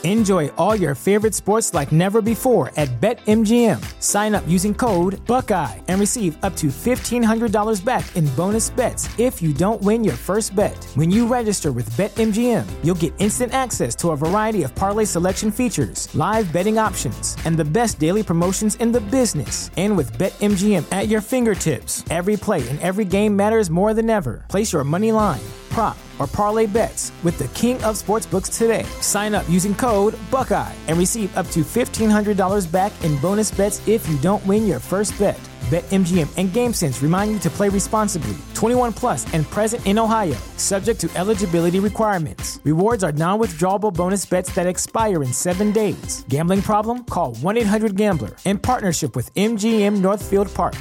Enjoy all your favorite sports like never before at BetMGM. Sign up using code Buckeye and receive up to $1,500 back in bonus bets if you don't win your first bet. When you register with BetMGM, you'll get instant access to a variety of parlay selection features, live betting options, and the best daily promotions in the business. And with BetMGM at your fingertips, every play and every game matters more than ever. Place your money line, prop, or parlay bets with the king of sportsbooks today. Sign up using code Buckeye and receive up to $1,500 back in bonus bets if you don't win your first bet. BetMGM and GameSense remind you to play responsibly. 21 plus and present in Ohio, subject to eligibility requirements. Rewards are non-withdrawable bonus bets that expire in 7 days. Gambling problem? Call 1-800-GAMBLER. In partnership with MGM Northfield Park.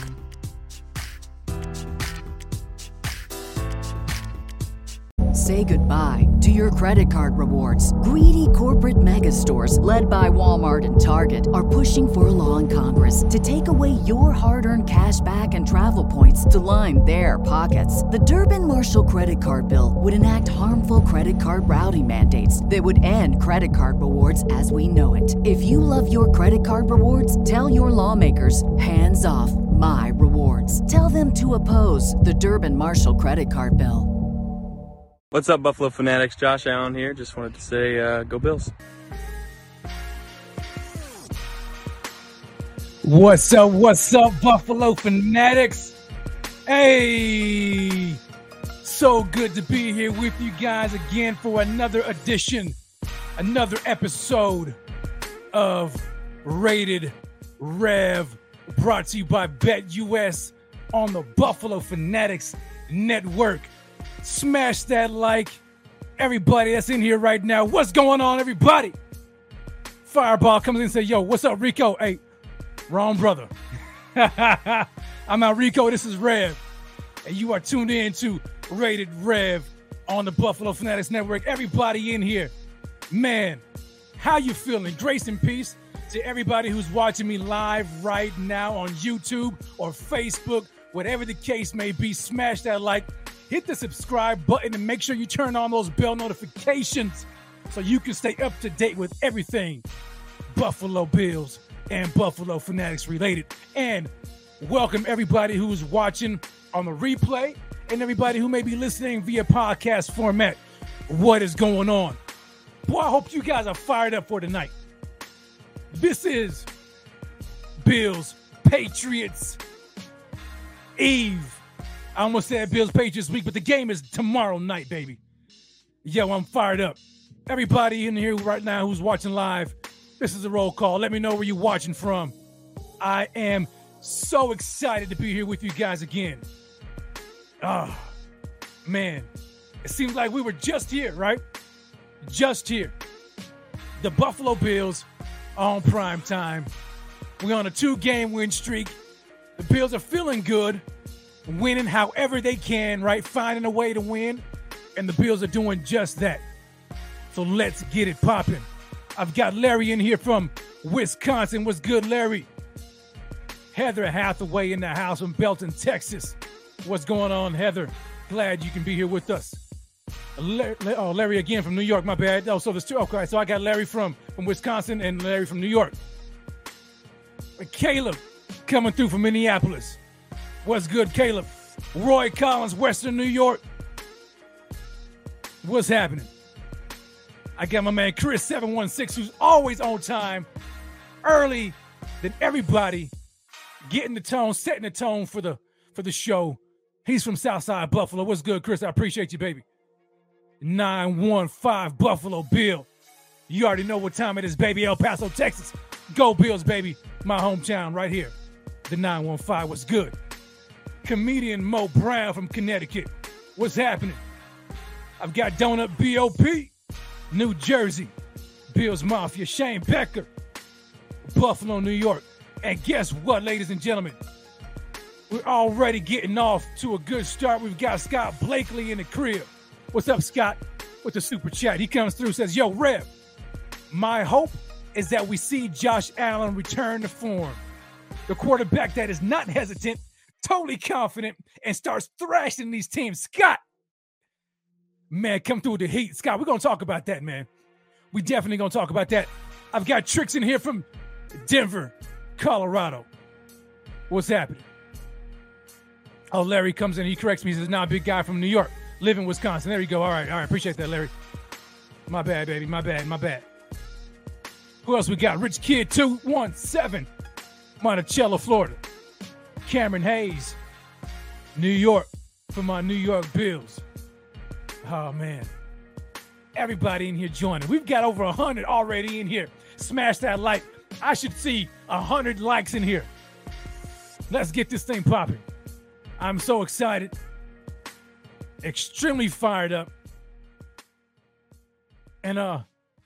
Say goodbye to your credit card rewards. Greedy corporate mega stores, led by Walmart and Target, are pushing for a law in Congress to take away your hard-earned cash back and travel points to line their pockets. The Durbin-Marshall credit card bill would enact harmful credit card routing mandates that would end credit card rewards as we know it. If you love your credit card rewards, tell your lawmakers, hands off my rewards. Tell them to oppose the Durbin-Marshall credit card bill. What's up, Buffalo Fanatics? Josh Allen here. Just wanted to say, go Bills. What's up, Buffalo Fanatics? Hey, so good to be here with you guys again for another edition, another episode of Rated Rev, brought to you by BetUS on the Buffalo Fanatics Network. Smash that like. Everybody that's in here right now, what's going on, everybody? Fireball comes in and says, yo, what's up, Rico? Hey, wrong brother. I'm not Rico, this is Rev. And you are tuned in to Rated Rev on the Buffalo Fanatics Network. Everybody in here, man, how you feeling? Grace and peace to everybody who's watching me live right now on YouTube or Facebook, whatever the case may be. Smash that like. Hit the subscribe button and make sure you turn on those bell notifications so you can stay up to date with everything Buffalo Bills and Buffalo Fanatics related. And welcome everybody who's watching on the replay and everybody who may be listening via podcast format. What is going on? Boy, I hope you guys are fired up for tonight. This is Bills Patriots Eve. I almost said Bills Patriots week, but the game is tomorrow night, baby. Yo, I'm fired up. Everybody in here right now who's watching live, this is a roll call. Let me know where you're watching from. I am so excited to be here with you guys again. Oh, man. It seems like we were just here, right? Just here. The Buffalo Bills on prime time. We're on a 2-game win streak. The Bills are feeling good. Winning however they can, right? Finding a way to win. And the Bills are doing just that. So let's get it popping. I've got Larry in here from Wisconsin. What's good, Larry? Heather Hathaway in the house from Belton, Texas. What's going on, Heather? Glad you can be here with us. Larry again from New York, my bad. Oh, so there's two. Okay, so I got Larry from Wisconsin and Larry from New York. And Caleb coming through from Minneapolis. What's good, Caleb? Roy Collins, Western New York. What's happening? I got my man Chris 716, who's always on time, early than everybody, getting the tone, setting the tone for the show. He's from Southside Buffalo. What's good, Chris? I appreciate you, baby. 915 Buffalo Bill. You already know what time it is, baby. El Paso, Texas. Go Bills, baby. My hometown right here. The 915. What's good? Comedian Mo Brown from Connecticut. What's happening? I've got Donut BOP, New Jersey. Bills Mafia, Shane Becker, Buffalo, New York. And guess what, ladies and gentlemen? We're already getting off to a good start. We've got Scott Blakely in the crib. What's up, Scott? With the super chat. He comes through, says, yo, Rev, my hope is that we see Josh Allen return to form. The quarterback that is not hesitant, totally confident, and starts thrashing these teams. Scott, man, come through with the heat. Scott, we're going to talk about that, man. We definitely going to talk about that. I've got Tricks in here from Denver, Colorado. What's happening? Oh, Larry comes in. He corrects me. He says, "Nah, big guy from New York. Live in Wisconsin." There you go. All right. Appreciate that, Larry. My bad, baby. My bad. Who else we got? Rich Kid 217, Monticello, Florida. Cameron Hayes, New York, for my New York Bills. Oh, man. Everybody in here joining. We've got over 100 already in here. Smash that like. I should see 100 likes in here. Let's get this thing popping. I'm so excited. Extremely fired up. And I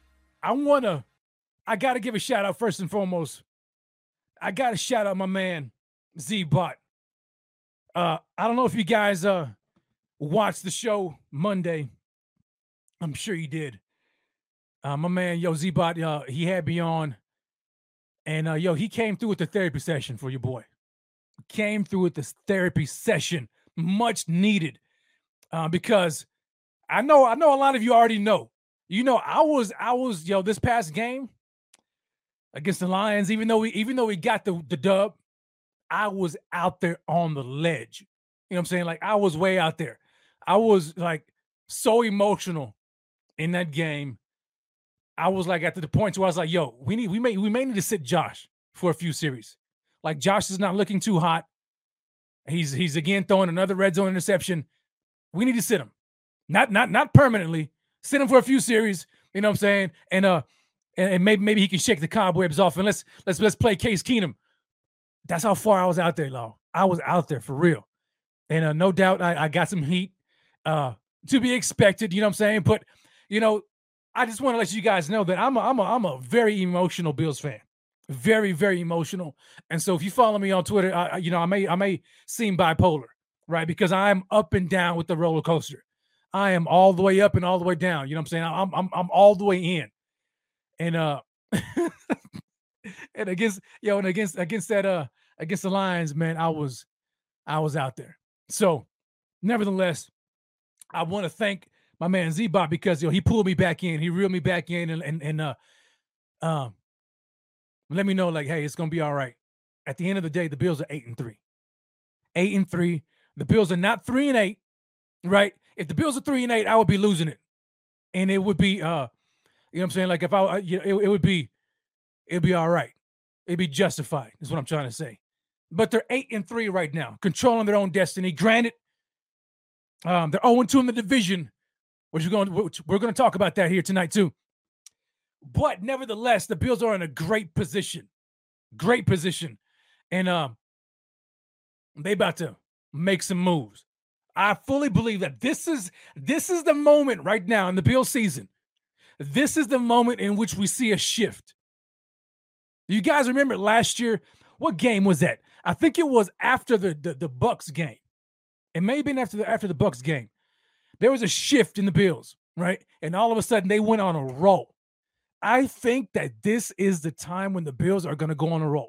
got to give a shout out first and foremost. I got to shout out my man, Z-Bot. I don't know if you guys watched the show Monday. I'm sure you did. My man, Z-Bot, he had me on. And, he came through with the therapy session for your boy. Came through with this therapy session. Much needed. Because I know a lot of you already know. You know, I was this past game against the Lions, even though we got the dub, I was out there on the ledge. You know what I'm saying? Like, I was way out there. I was like so emotional in that game. I was like at the point where I was like, yo, we may need to sit Josh for a few series. Like, Josh is not looking too hot. He's again throwing another red zone interception. We need to sit him. Not permanently. Sit him for a few series. You know what I'm saying? And maybe he can shake the cobwebs off, and let's play Case Keenum. That's how far I was out there, Law. I was out there for real. And no doubt I got some heat to be expected, you know what I'm saying? But, you know, I just want to let you guys know that I'm a very emotional Bills fan. Very, very emotional. And so if you follow me on Twitter, I may seem bipolar, right? Because I'm up and down with the roller coaster. I am all the way up and all the way down. You know what I'm saying? I'm all the way in. And and against the Lions, man, I was out there. So nevertheless, I want to thank my man Z-Bot because he pulled me back in. He reeled me back in and let me know, like, hey, it's gonna be all right. At the end of the day, the Bills are 8-3. 8-3. The Bills are not 3-8, right? If the Bills are 3-8, I would be losing it. And it would be you know what I'm saying? Like, if it'd be all right. It'd be justified, is what I'm trying to say. But they're 8-3 right now, controlling their own destiny. Granted, they're 0-2 in the division, which we're going to talk about that here tonight too. But nevertheless, the Bills are in a great position. Great position. And they about to make some moves. I fully believe that this is the moment right now in the Bills season. This is the moment in which we see a shift. You guys remember last year? What game was that? I think it was after the Bucks game. It may have been after the Bucks game. There was a shift in the Bills, right? And all of a sudden they went on a roll. I think that this is the time when the Bills are going to go on a roll.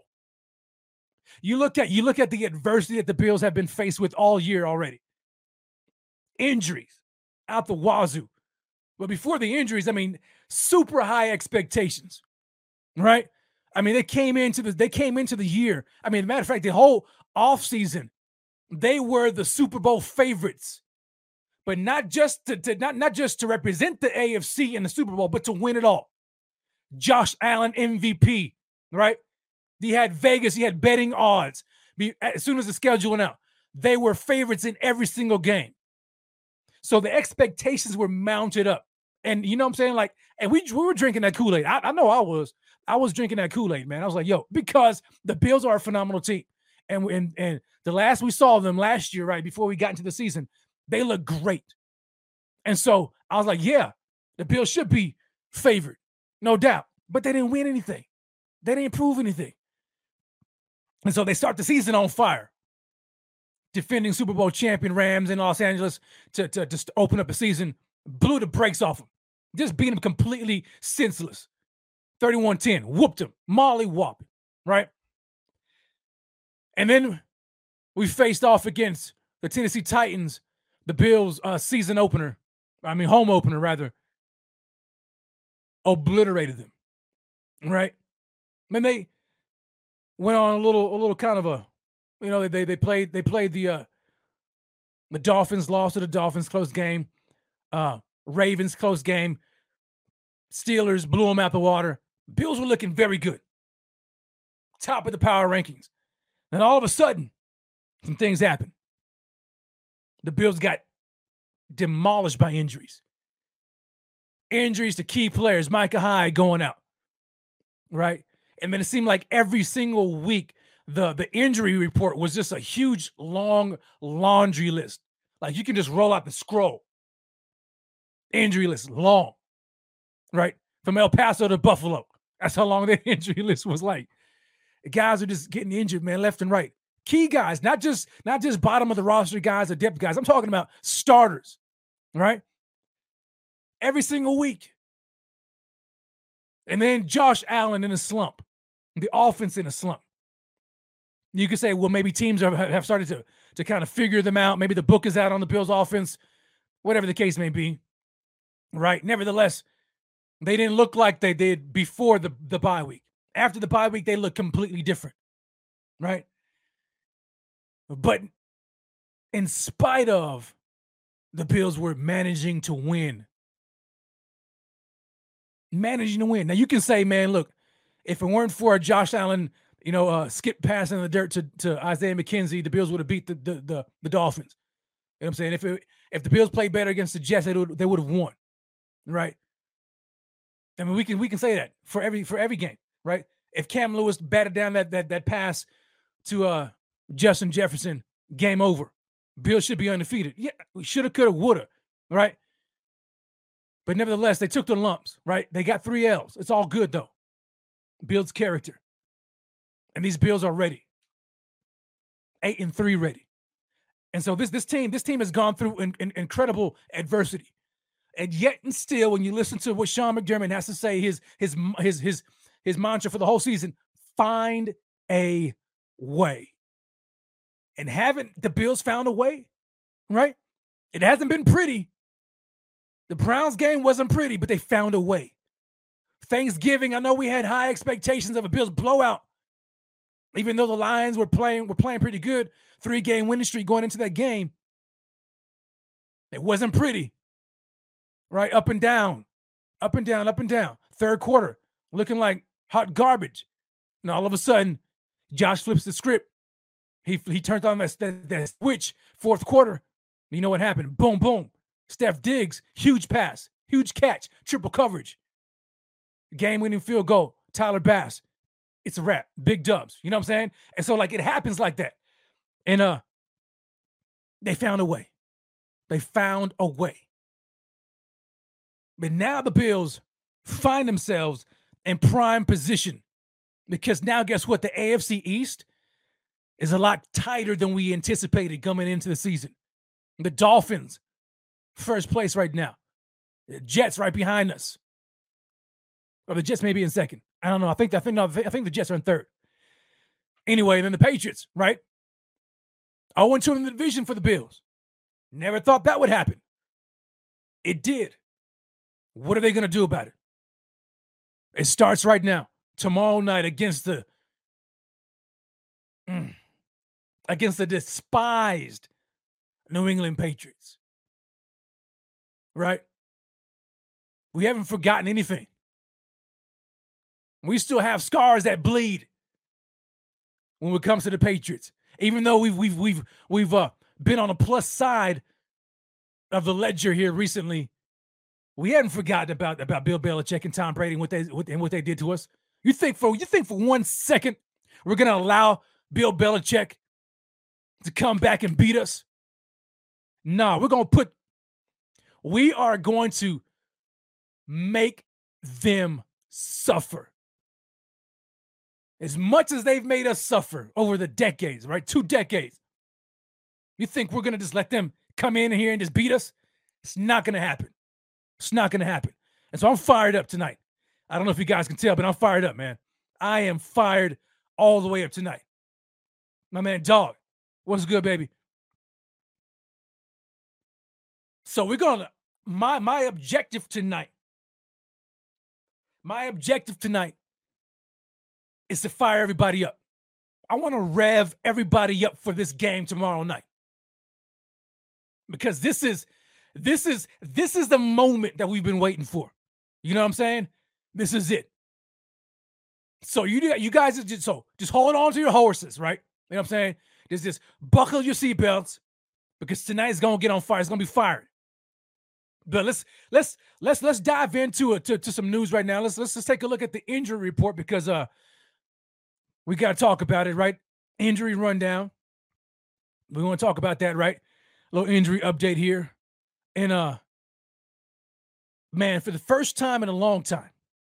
You look at the adversity that the Bills have been faced with all year already. Injuries out the wazoo. But before the injuries, I mean, super high expectations, right? I mean, they came into the year. I mean, as a matter of fact, the whole offseason, they were the Super Bowl favorites. But not just to represent the AFC in the Super Bowl, but to win it all. Josh Allen MVP, right? He had Vegas, he had betting odds. As soon as the schedule went out, they were favorites in every single game. So the expectations were mounted up. And you know what I'm saying? Like, and we were drinking that Kool-Aid. I know I was drinking that Kool-Aid, man. I was like, yo, because the Bills are a phenomenal team. And the last we saw them last year, right, before we got into the season, they look great. And so I was like, yeah, the Bills should be favored, no doubt. But they didn't win anything. They didn't prove anything. And so they start the season on fire. Defending Super Bowl champion Rams in Los Angeles to just open up the season, blew the brakes off them. Just beat them completely senseless. 31-10, whooped them, molly-whopped, right? And then we faced off against the Tennessee Titans, the Bills home opener rather, obliterated them. Right? I mean, they went on a little kind of a, they played the Dolphins, lost to the Dolphins, close game. Ravens, close game. Steelers blew them out the water. Bills were looking very good. Top of the power rankings. And all of a sudden, some things happened. The Bills got demolished by injuries. Injuries to key players, Micah Hyde going out. Right? And then it seemed like every single week, the injury report was just a huge, long laundry list. Like you can just roll out the scroll. Injury list, long. Right? From El Paso to Buffalo. That's how long that injury list was like. The guys are just getting injured, man, left and right. Key guys, not just bottom of the roster guys or depth guys. I'm talking about starters. Right? Every single week. And then Josh Allen in a slump. The offense in a slump. You could say, well, maybe teams have started to kind of figure them out. Maybe the book is out on the Bills offense, whatever the case may be. Right? Nevertheless, they didn't look like they did before the bye week. After the bye week, they look completely different. Right? But in spite of the Bills were managing to win. Managing to win. Now, you can say, man, look, if it weren't for Josh Allen, skip pass in the dirt to Isaiah McKenzie, the Bills would have beat the Dolphins. You know what I'm saying? If the Bills played better against the Jets, they would have won. Right? I mean, we can say that for every game, right? If Cam Lewis batted down that pass to Justin Jefferson, game over. Bills should be undefeated. Yeah, we shoulda, coulda, woulda, right? But nevertheless, they took the lumps, right? They got 3 L's. It's all good, though. Builds character. And these Bills are ready. 8-3 ready. And so this team has gone through incredible adversity. And yet and still, when you listen to what Sean McDermott has to say, his mantra for the whole season, find a way. And haven't the Bills found a way? Right? It hasn't been pretty. The Browns game wasn't pretty, but they found a way. Thanksgiving, I know we had high expectations of a Bills blowout. Even though the Lions were playing pretty good, 3-game winning streak going into that game. It wasn't pretty. Right? Up and down. Up and down, up and down. Third quarter, looking like hot garbage. And all of a sudden, Josh flips the script. He turned on that switch, fourth quarter. You know what happened? Boom, boom. Steph Diggs, huge pass, huge catch, triple coverage. Game-winning field goal, Tyler Bass. It's a wrap. Big dubs. You know what I'm saying? And so, it happens like that. And they found a way. They found a way. But now the Bills find themselves in prime position because now guess what? The AFC East is a lot tighter than we anticipated coming into the season. The Dolphins, first place right now. The Jets right behind us. Or the Jets may be in second. I don't know. I think the Jets are in third. Anyway, then the Patriots, right? 0-2 in the division for the Bills. Never thought that would happen. It did. What are they going to do about it? It starts right now. Tomorrow night against the despised New England Patriots. Right? We haven't forgotten anything. We still have scars that bleed when it comes to the Patriots. Even though we've been on the plus side of the ledger here recently, we hadn't forgotten about Bill Belichick and Tom Brady and what they did to us. You think for 1 second we're gonna allow Bill Belichick to come back and beat us? No, we are going to make them suffer. As much as they've made us suffer over the decades, right? 2 decades. You think we're going to just let them come in here and just beat us? It's not going to happen. It's not going to happen. And so I'm fired up tonight. I don't know if you guys can tell, but I'm fired up, man. I am fired all the way up tonight. My man, Dog. What's good, baby? So we're going to, my objective tonight My objective tonight is to fire everybody up. I want to rev everybody up for this game tomorrow night. Because this is the moment that we've been waiting for. You know what I'm saying? This is it. So you guys just hold on to your horses, right? You know what I'm saying? Just buckle your seatbelts because tonight's gonna get on fire. It's gonna be fired. But let's dive into it to some news right now. Let's just take a look at the injury report because we got to talk about it, right? Injury rundown. We want to talk about that, right? Little injury update here. And man, for the first time in a long time,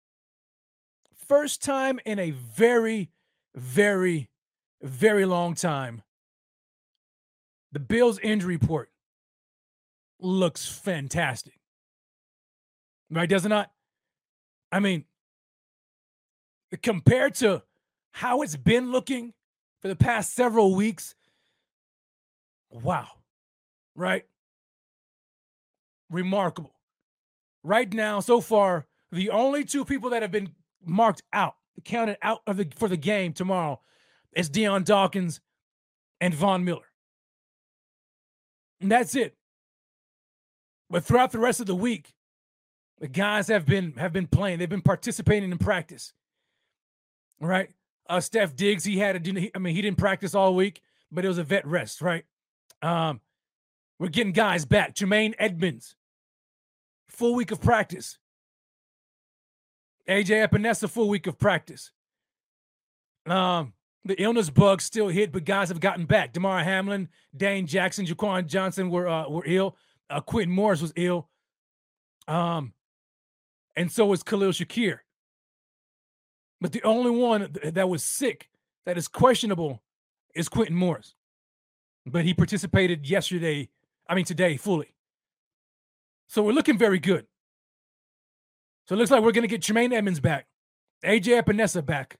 first time in a very, very, very long time, the Bills injury report looks fantastic. Right, does it not? I mean, compared to how it's been looking for the past several weeks, wow. Right? Remarkable. Right now, so far, the only two people that have been counted out for the game tomorrow is Dion Dawkins and Von Miller. And that's it. But throughout the rest of the week, the guys have been playing. They've been participating in practice. Right? Steph Diggs, he didn't practice all week, but it was a vet rest, right? We're getting guys back. Jermaine Edmonds, full week of practice. AJ Epinesa, full week of practice. The illness bug still hit, but guys have gotten back. Damar Hamlin, Dane Jackson, Jaquan Johnson were ill. Quentin Morris was ill. And so was Khalil Shakir. But the only one that was sick, that is questionable, is Quentin Morris. But he participated today fully. So we're looking very good. So it looks like we're going to get Jermaine Edmonds back. AJ Epinesa back.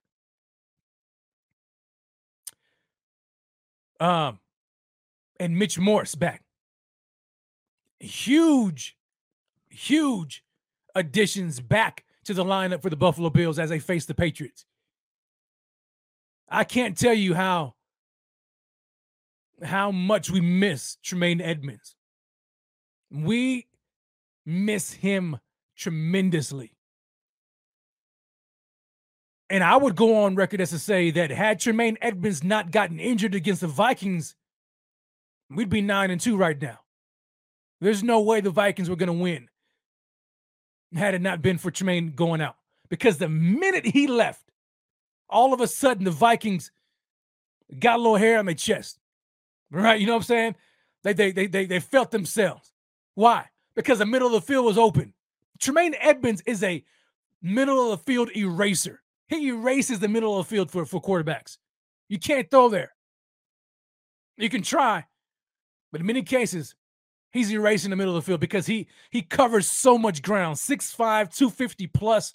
And Mitch Morse back. Huge additions back to the lineup for the Buffalo Bills as they face the Patriots. I can't tell you how much we miss Jermaine Edmonds. We miss him tremendously. And I would go on record as to say that had Jermaine Edmonds not gotten injured against the Vikings, we'd be 9-2 right now. There's no way the Vikings were going to win had it not been for Jermaine going out. Because the minute he left, all of a sudden the Vikings got a little hair on their chest. Right? You know what I'm saying? They felt themselves. Why? Because the middle of the field was open. Jermaine Edmonds is a middle of the field eraser. He erases the middle of the field for quarterbacks. You can't throw there. You can try, but in many cases, he's erasing the middle of the field because he covers so much ground. 6'5", 250 plus.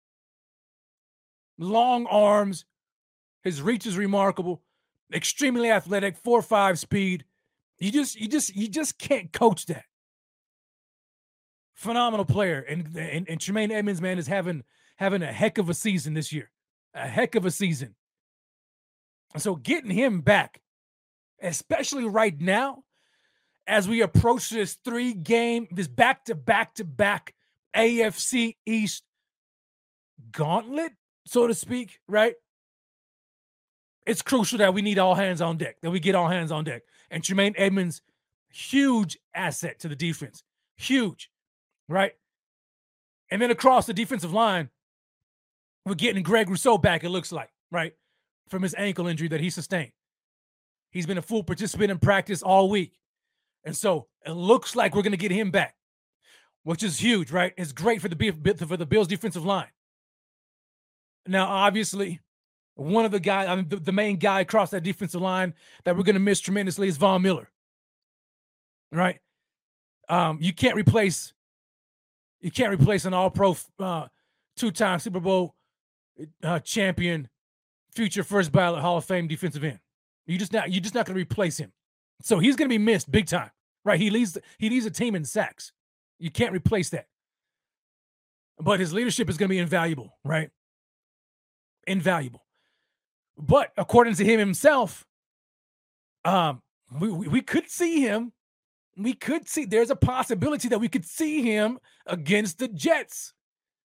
Long arms. His reach is remarkable. Extremely athletic, 4.5 speed. You just can't coach that. Phenomenal player. And Jermaine Edmonds, man, is having a heck of a season this year. A heck of a season. So getting him back, especially right now, as we approach this this back-to-back AFC East gauntlet, so to speak, right? It's crucial that we need all hands on deck, that we get all hands on deck. And Jermaine Edmonds, huge asset to the defense. Huge, right? And then across the defensive line, we're getting Greg Rousseau back, it looks like, right? From his ankle injury that he sustained. He's been a full participant in practice all week. And so it looks like we're going to get him back, which is huge, right? It's great for the Bills defensive line. Now, obviously, one of the guys, the main guy across that defensive line that we're going to miss tremendously is Von Miller, right? You can't replace an All-Pro, two-time Super Bowl champion, future first ballot Hall of Fame defensive end. You're just not going to replace him. So he's going to be missed big time, right? He leads a team in sacks. You can't replace that. but his leadership is going to be invaluable, right? Invaluable. But according to him himself, we could see him. There's a possibility that we could see him against the Jets.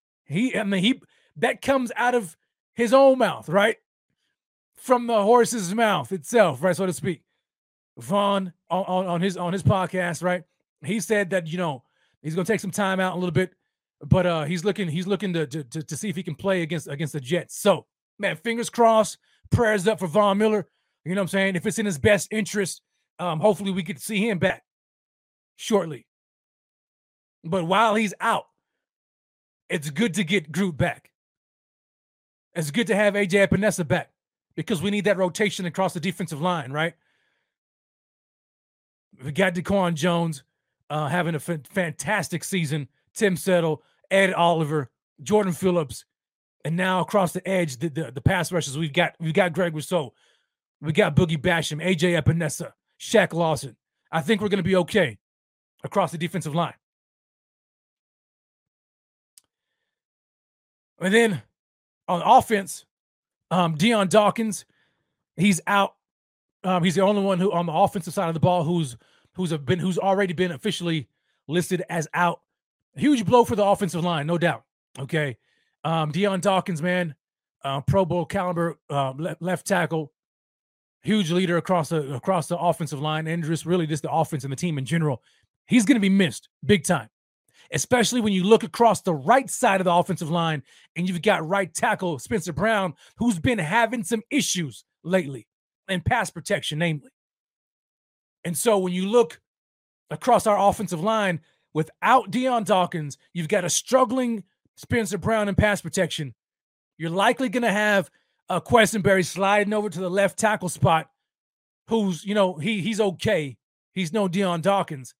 That comes out of his own mouth, right? From the horse's mouth itself, right, so to speak. Vaughn on his podcast, right? He said that, he's going to take some time out a little bit, but he's looking to see if he can play against the Jets. So, man, fingers crossed, prayers up for Von Miller. You know what I'm saying? If it's in his best interest, hopefully we get to see him back shortly. But while he's out, it's good to get Groot back. It's good to have AJ Epinesa back because we need that rotation across the defensive line, right? We got DaQuan Jones having a fantastic season. Tim Settle, Ed Oliver, Jordan Phillips, and now across the edge, the pass rushers, we've got Greg Rousseau. We got Boogie Basham, AJ Epinesa, Shaq Lawson. I think we're going to be okay across the defensive line. And then on offense, Deion Dawkins, he's out. He's the only one who on the offensive side of the ball who's already been officially listed as out. Huge blow for the offensive line, no doubt. Okay, Deion Dawkins, man, Pro Bowl caliber left tackle, huge leader across the offensive line, and just the offense and the team in general. He's going to be missed big time, especially when you look across the right side of the offensive line and you've got right tackle Spencer Brown, who's been having some issues lately in pass protection, namely. And so when you look across our offensive line, without Deion Dawkins, you've got a struggling Spencer Brown in pass protection. You're likely going to have Questenberry sliding over to the left tackle spot, who's, he's okay. He's no Deion Dawkins.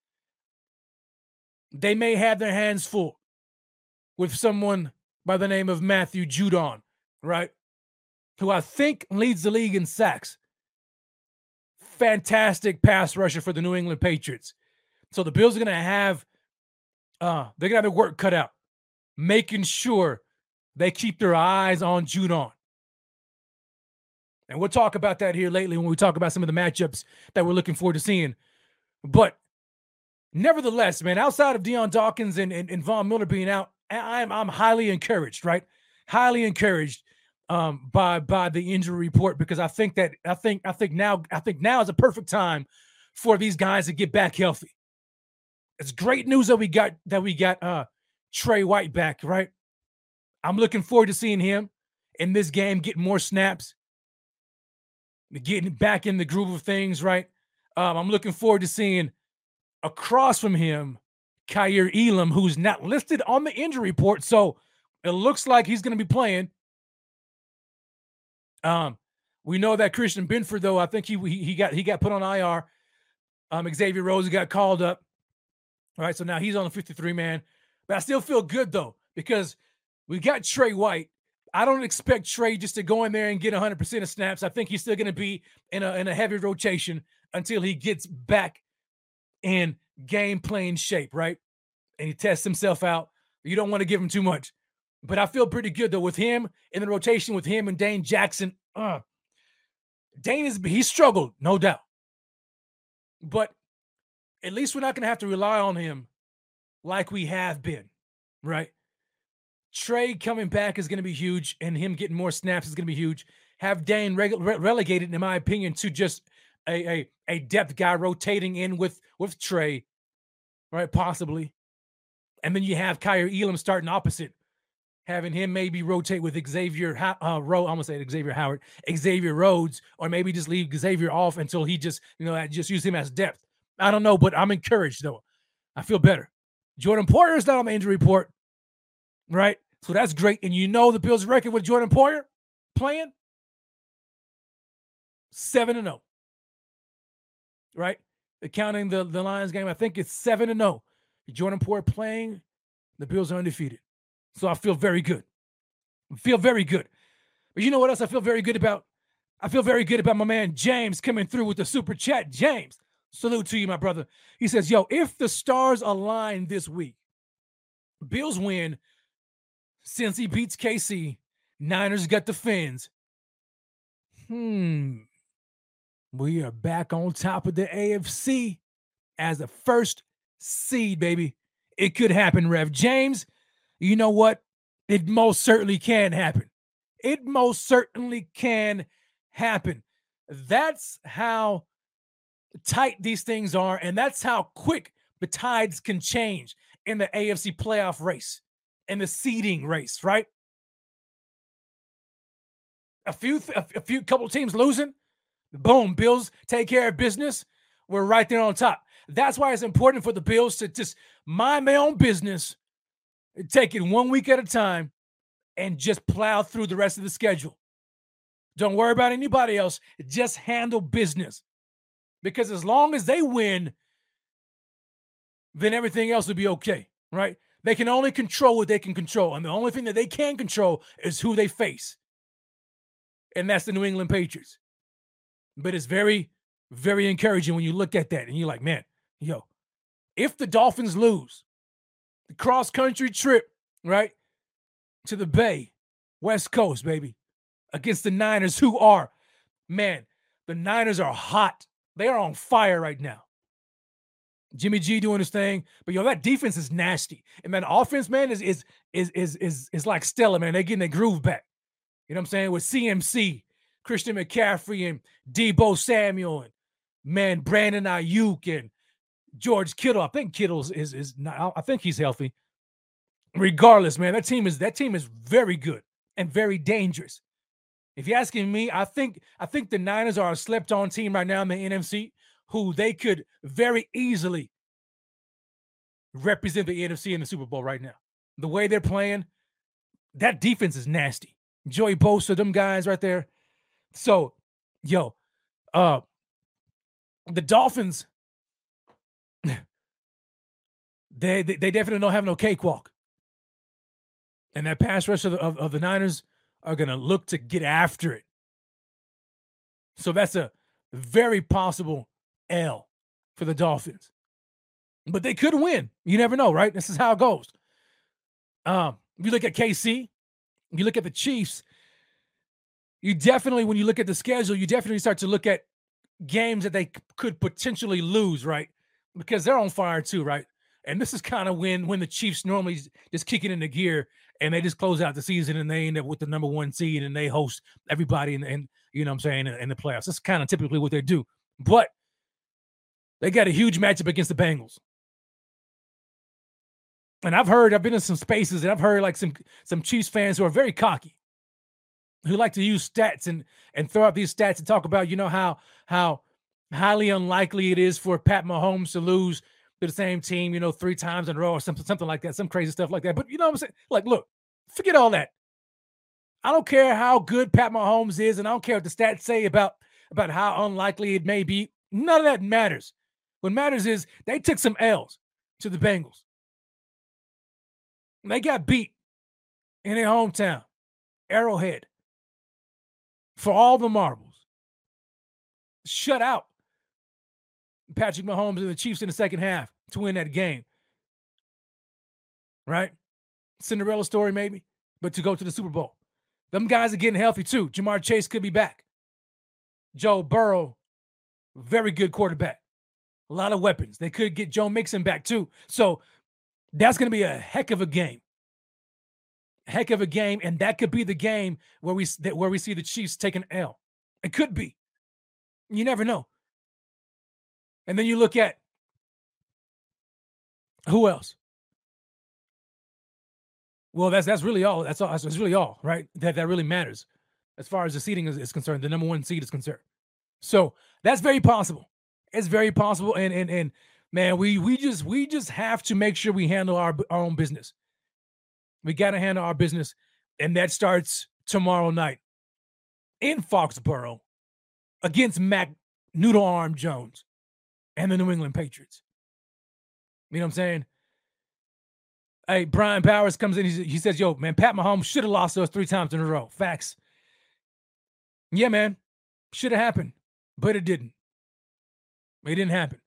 They may have their hands full with someone by the name of Matthew Judon, right? Who I think leads the league in sacks. Fantastic pass rusher for the New England Patriots. So the Bills are going to have they're going to have their work cut out, making sure they keep their eyes on Judon. And we'll talk about that here lately when we talk about some of the matchups that we're looking forward to seeing. But nevertheless, man, outside of Deion Dawkins and Von Miller being out, I'm highly encouraged, right? Highly encouraged by the injury report, because I think now is a perfect time for these guys to get back healthy. It's great news that we got Trey White back, right? I'm looking forward to seeing him in this game, getting more snaps, getting back in the groove of things, right? I'm looking forward to seeing across from him Kaiir Elam, who's not listed on the injury report, so it looks like he's going to be playing. We know that Christian Benford, though, I think he got put on IR. Xavier Rhodes got called up. All right, so now he's on the 53-man. But I still feel good, though, because we got Trey White. I don't expect Trey just to go in there and get 100% of snaps. I think he's still going to be in a heavy rotation until he gets back in game playing shape, right? And he tests himself out. You don't want to give him too much. But I feel pretty good, though, with him in the rotation with him and Dane Jackson. Dane he struggled, no doubt. But at least we're not going to have to rely on him like we have been, right? Trey coming back is going to be huge, and him getting more snaps is going to be huge. Have Dane relegated, in my opinion, to just a depth guy rotating in with Trey, right? Possibly. And then you have Kaiir Elam starting opposite, having him maybe rotate with Xavier Rhodes, or maybe just leave Xavier off until he just use him as depth. I don't know, but I'm encouraged, though. I feel better. Jordan Poyer is not on the injury report, right? So that's great. And the Bills' record with Jordan Poyer playing 7-0, right? Counting the Lions game, I think it's 7-0. Jordan Poyer playing, the Bills are undefeated. So I feel very good. But you know what else I feel very good about? I feel very good about my man James coming through with the super chat. James, salute to you, my brother. He says, if the stars align this week, Bills win, Cincy beats KC. Niners got the Fins. We are back on top of the AFC as the first seed, baby. It could happen, Rev. James, you know what? It most certainly can happen. It most certainly can happen. That's how tight these things are, and that's how quick the tides can change in the AFC playoff race, in the seeding race, right? A couple teams losing, boom, Bills take care of business. We're right there on top. That's why it's important for the Bills to just mind their own business, take it 1 week at a time, and just plow through the rest of the schedule. Don't worry about anybody else. Just handle business. Because as long as they win, then everything else will be okay, right? They can only control what they can control. And the only thing that they can control is who they face. And that's the New England Patriots. But it's very, very encouraging when you look at that and you're like, man, if the Dolphins lose, the cross-country trip, right, to the Bay, West Coast, baby, against the Niners, who are, man, the Niners are hot. They are on fire right now. Jimmy G doing his thing, but that defense is nasty, and man, offense, man, is like stellar, man. They're getting their groove back. You know what I'm saying? With CMC, Christian McCaffrey, and Deebo Samuel, and man, Brandon Ayuk, and George Kittle. I think Kittle's is not. I think he's healthy. Regardless, man, that team is very good and very dangerous. If you're asking me, I think the Niners are a slept-on team right now in the NFC, who they could very easily represent the NFC in the Super Bowl right now. The way they're playing, that defense is nasty. Joey Bosa, them guys right there. So, the Dolphins, they definitely don't have no cakewalk. And that pass rush of the Niners are going to look to get after it. So that's a very possible L for the Dolphins. But they could win. You never know, right? This is how it goes. You look at KC, you look at the Chiefs, you definitely, when you look at the schedule, you definitely start to look at games that they could potentially lose, right? Because they're on fire too, right? And this is kind of when the Chiefs normally just kick it into gear and they just close out the season and they end up with the number one seed and they host everybody and you know what I'm saying, in the playoffs. That's kind of typically what they do. But they got a huge matchup against the Bengals. And I've been in some spaces and I've heard like some Chiefs fans who are very cocky, who like to use stats and throw out these stats and talk about, how highly unlikely it is for Pat Mahomes to lose to the same team, 3 times in a row or something like that, some crazy stuff like that. But you know what I'm saying? Like, look, forget all that. I don't care how good Pat Mahomes is, and I don't care what the stats say about how unlikely it may be. None of that matters. What matters is they took some L's to the Bengals. They got beat in their hometown, Arrowhead, for all the marbles. Shut out Patrick Mahomes and the Chiefs in the second half to win that game. Right? Cinderella story maybe, but to go to the Super Bowl. Them guys are getting healthy too. Jamar Chase could be back. Joe Burrow, very good quarterback. A lot of weapons. They could get Joe Mixon back too. So that's going to be a heck of a game. Heck of a game, and that could be the game where we see the Chiefs take an L. It could be. You never know. And then you look at who else? Well, that's really all. That's all. That's really all, right? That really matters as far as the seeding is concerned. The number one seed is concerned. So that's very possible. It's very possible. And man, we just have to make sure we handle our own business. We got to handle our business, and that starts tomorrow night in Foxborough against Mac Noodle Arm Jones and the New England Patriots. You know what I'm saying? Hey, Brian Powers comes in. He says, yo, man, Pat Mahomes should have lost those 3 times in a row. Facts. Yeah, man. Should have happened, but it didn't. It didn't happen.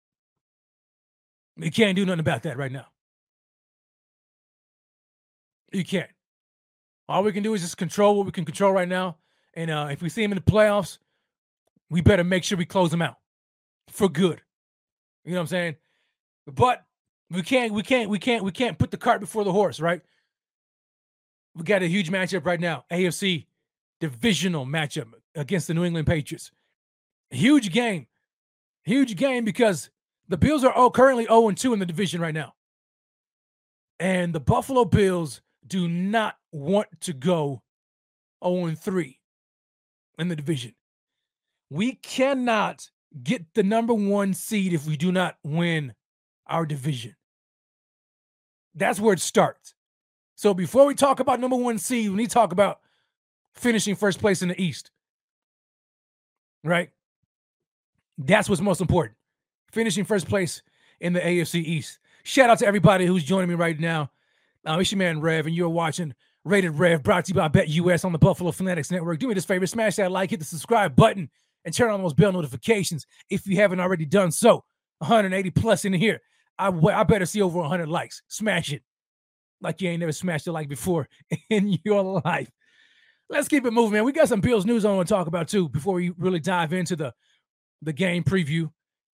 We can't do nothing about that right now. You can't. All we can do is just control what we can control right now. And if we see them in the playoffs, we better make sure we close them out for good. You know what I'm saying? But we can't put the cart before the horse, right? We got a huge matchup right now. AFC divisional matchup against the New England Patriots. Huge game. Huge game because the Bills are currently 0-2 in the division right now. And the Buffalo Bills do not want to go 0-3 in the division. We cannot get the number 1 seed if we do not win our division. That's where it starts. So before we talk about number 1 seed, we need to talk about finishing first place in the East. Right? That's what's most important. Finishing first place in the AFC East. Shout out to everybody who's joining me right now. It's your man Rev, and you're watching Rated Rev, brought to you by BetUS on the Buffalo Fanatics Network. Do me this favor, smash that like, hit the subscribe button, and turn on those bell notifications if you haven't already done so. 180 plus in here. I better see over 100 likes. Smash it like you ain't never smashed a like before in your life. Let's keep it moving, man. We got some Bills news I want to talk about, too, before we really dive into the game preview.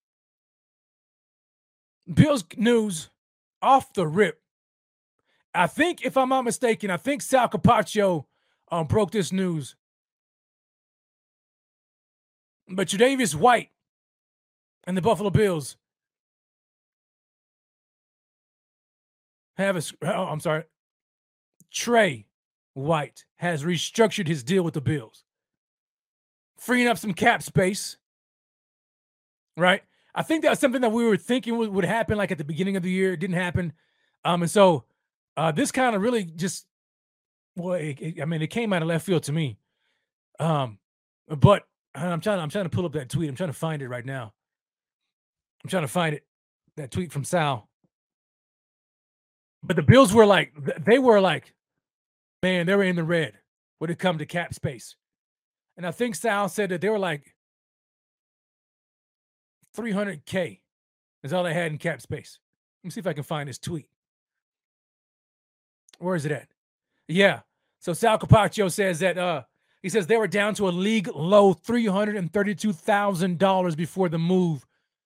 Bills news off the rip. I think, if I'm not mistaken, I think Sal Capaccio broke this news. But Tre'Davious White and the Buffalo Bills Trey White has restructured his deal with the Bills, freeing up some cap space, right? I think that's something that we were thinking would happen like at the beginning of the year. It didn't happen. And so this kind of really just, it came out of left field to me. But I'm trying to pull up that tweet. I'm trying to find it right now. I'm trying to find it. That tweet from Sal. But the Bills were like, man, they were in the red when it come to cap space. And I think Sal said that they were like $300K is all they had in cap space. Let me see if I can find this tweet. Where is it at? Yeah. So Sal Capaccio says that he says they were down to a league low $332,000 before the move.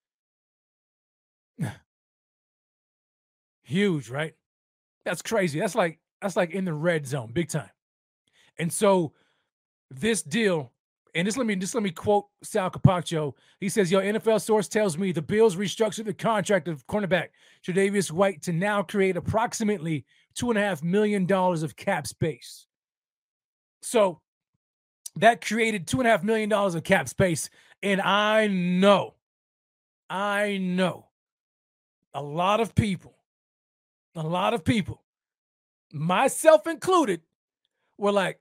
Huge, right? That's crazy. That's like in the red zone, big time. And so this deal, and let me quote Sal Capaccio. He says, NFL source tells me the Bills restructured the contract of cornerback Tre'Davious White to now create approximately $2.5 million of cap space. So that created $2.5 million of cap space. And I know a lot of people, myself included, were like,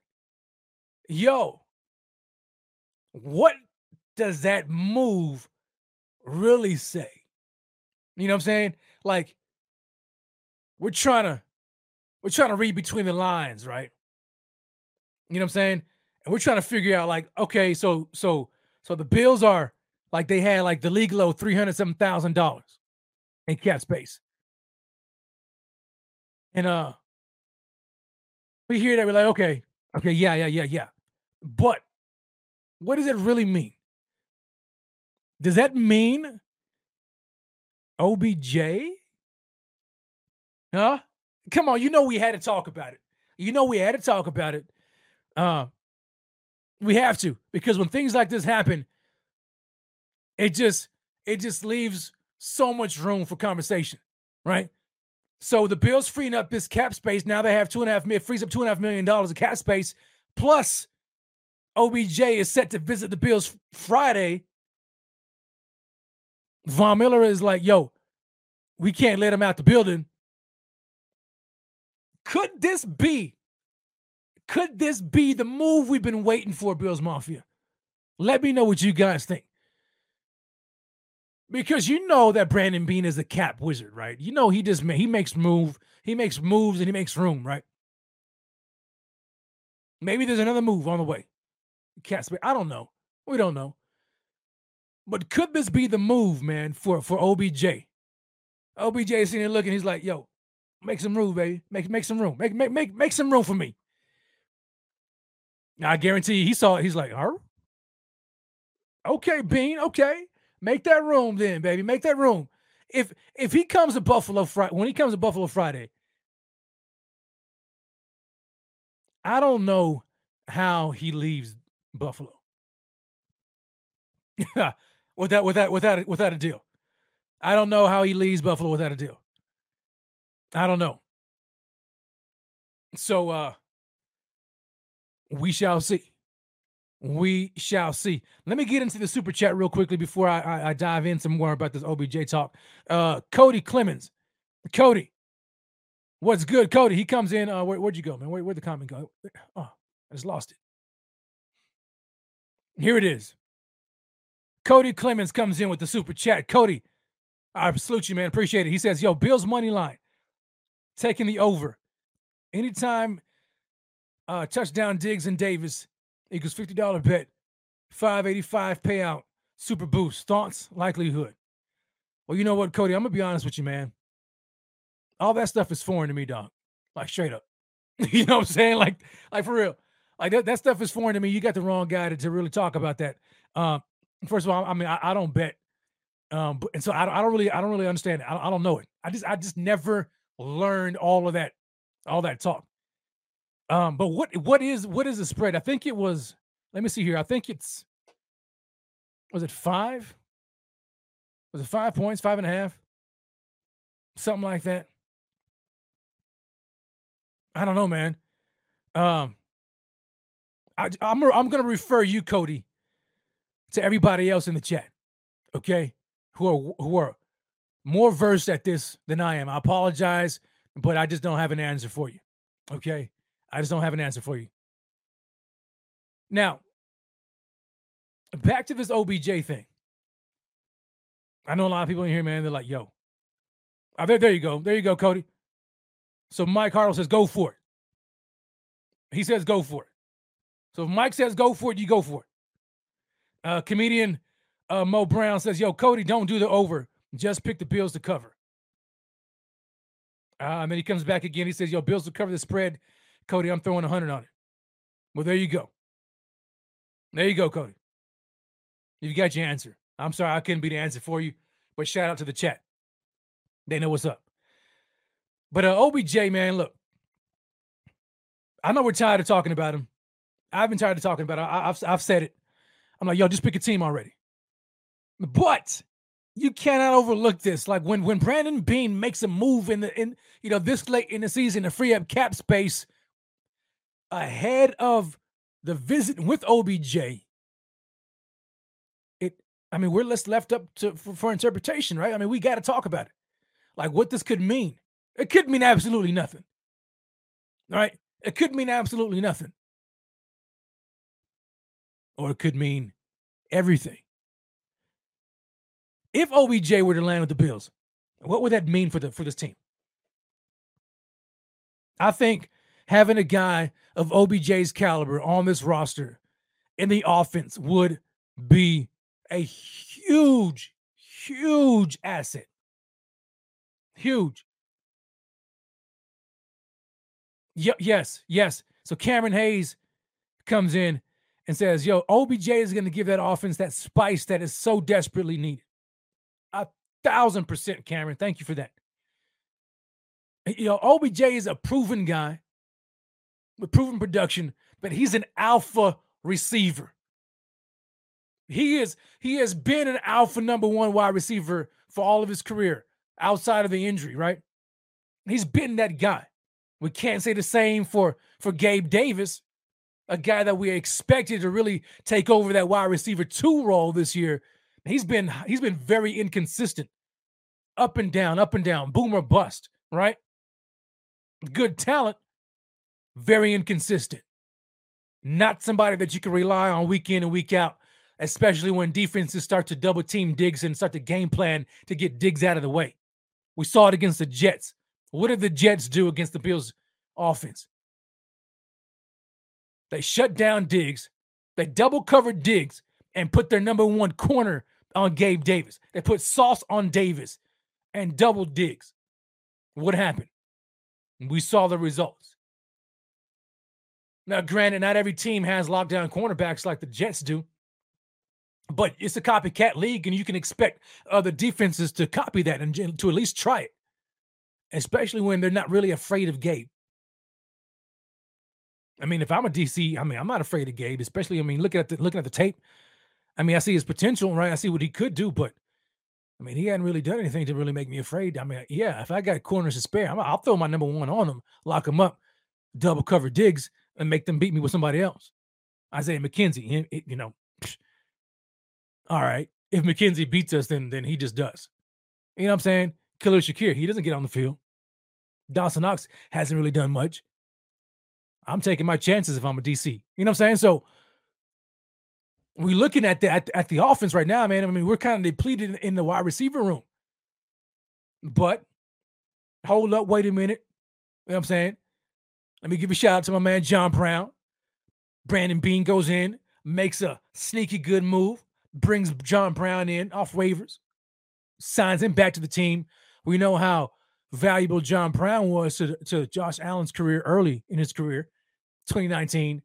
what does that move really say? You know what I'm saying? Like, we're trying to read between the lines, right? You know what I'm saying? And we're trying to figure out, like, okay, so the Bills are like, they had like the league low $307,000 in cap space. And we hear that, we're like, okay, yeah. But what does it really mean? Does that mean OBJ? Huh? Come on, we had to talk about it. We have to, because when things like this happen, it just leaves so much room for conversation, right? So the Bills freeing up this cap space. Now they have frees up $2.5 million of cap space. Plus, OBJ is set to visit the Bills Friday. Von Miller is like, we can't let him out the building. Could this be the move we've been waiting for, Bills Mafia? Let me know what you guys think. Because that Brandon Beane is a cap wizard, right? He makes moves and he makes room, right? Maybe there's another move on the way. Cap space. I don't know. We don't know. But could this be the move, man, for OBJ? OBJ is sitting there looking, he's like, Make some room, baby. Make some room. Make some room for me. Now, I guarantee you, he saw it. He's like, huh? Okay, Bean. Okay. Make that room then, baby. Make that room. If he comes to Buffalo Friday, when he comes to Buffalo Friday, I don't know how he leaves Buffalo. without a deal. I don't know how he leaves Buffalo without a deal. I don't know. So we shall see. We shall see. Let me get into the super chat real quickly before I dive in some more about this OBJ talk. Cody Clemens. Cody. What's good, Cody? He comes in. Where'd you go, man? Where'd the comment go? Oh, I just lost it. Here it is. Cody Clemens comes in with the super chat. Cody, I salute you, man. Appreciate it. He says, yo, Bills money line. Taking the over. Anytime touchdown Diggs and Davis equals $50 bet, $5.85 payout, super boost, thoughts, likelihood. Well, you know what, Cody? I'm going to be honest with you, man. All that stuff is foreign to me, dog. Like, straight up. You know what I'm saying? Like for real. Like, that stuff is foreign to me. You got the wrong guy to really talk about that. First of all, I mean, I don't bet. And so I don't really understand it. I don't know it. I just never learned all that talk. But what is the spread? I think it was, let me see here. I think was it 5? Was it 5 points, 5.5? Something like that. I don't know, man. I'm going to refer you, Cody, to everybody else in the chat. Okay? Who are more versed at this than I am. I apologize, but I just don't have an answer for you. Okay? I just don't have an answer for you. Now, back to this OBJ thing. I know a lot of people in here, man, they're like, yo. There you go. There you go, Cody. So Mike Hartle says, go for it. He says, go for it. So if Mike says, go for it, you go for it. Comedian Mo Brown says, yo, Cody, don't do the over. Just pick the Bills to cover. And then he comes back again. He says, yo, Bills to cover the spread. Cody, I'm throwing 100 on it. Well, there you go. There you go, Cody. You got your answer. I'm sorry I couldn't be the answer for you, but shout out to the chat. They know what's up. But OBJ, man, look. I know we're tired of talking about him. I've been tired of talking about it. I've said it. I'm like, yo, just pick a team already. But you cannot overlook this. Like when Brandon Beane makes a move in this late in the season to free up cap space ahead of the visit with OBJ. We're left up for interpretation, right? I mean, we got to talk about it. Like what this could mean. It could mean absolutely nothing. All right? It could mean absolutely nothing. Or it could mean everything. If OBJ were to land with the Bills, what would that mean for this team? I think having a guy of OBJ's caliber on this roster in the offense would be a huge, huge asset. Huge. Yes. So Cameron Hayes comes in and says, yo, OBJ is going to give that offense that spice that is so desperately needed. 1,000%, Cameron. Thank you for that. You know, OBJ is a proven guy with proven production, but he's an alpha receiver. He has been an alpha number one wide receiver for all of his career outside of the injury, right? He's been that guy. We can't say the same for Gabe Davis, a guy that we expected to really take over that wide receiver 2 role this year. He's been very inconsistent. Up and down, boom or bust, right? Good talent, very inconsistent. Not somebody that you can rely on week in and week out, especially when defenses start to double team Diggs and start to game plan to get Diggs out of the way. We saw it against the Jets. What did the Jets do against the Bills offense? They shut down Diggs. They double covered Diggs and put their number one corner on Gabe Davis. They put sauce on Davis and double Diggs. What happened? We saw the results. Now, granted, not every team has lockdown cornerbacks like the Jets do, but it's a copycat league, and you can expect other defenses to copy that and to at least try it, especially when they're not really afraid of Gabe. I mean, if I'm a DC, I mean, I'm not afraid of Gabe, especially, I mean, looking at the tape. I mean, I see his potential, right? I see what he could do, but I mean, he hadn't really done anything to really make me afraid. I mean, yeah, if I got corners to spare, I'll throw my number one on him, lock him up, double cover Diggs, and make them beat me with somebody else. Isaiah McKenzie, all right. If McKenzie beats us, then he just does. You know what I'm saying? Khalil Shakir, he doesn't get on the field. Dawson Knox hasn't really done much. I'm taking my chances if I'm a DC. You know what I'm saying? So we're looking at the offense right now, man. I mean, we're kind of depleted in the wide receiver room. But hold up, wait a minute. You know what I'm saying? Let me give a shout out to my man John Brown. Brandon Beane goes in, makes a sneaky good move, brings John Brown in off waivers, signs him back to the team. We know how valuable John Brown was to Josh Allen's career early in his career, 2019.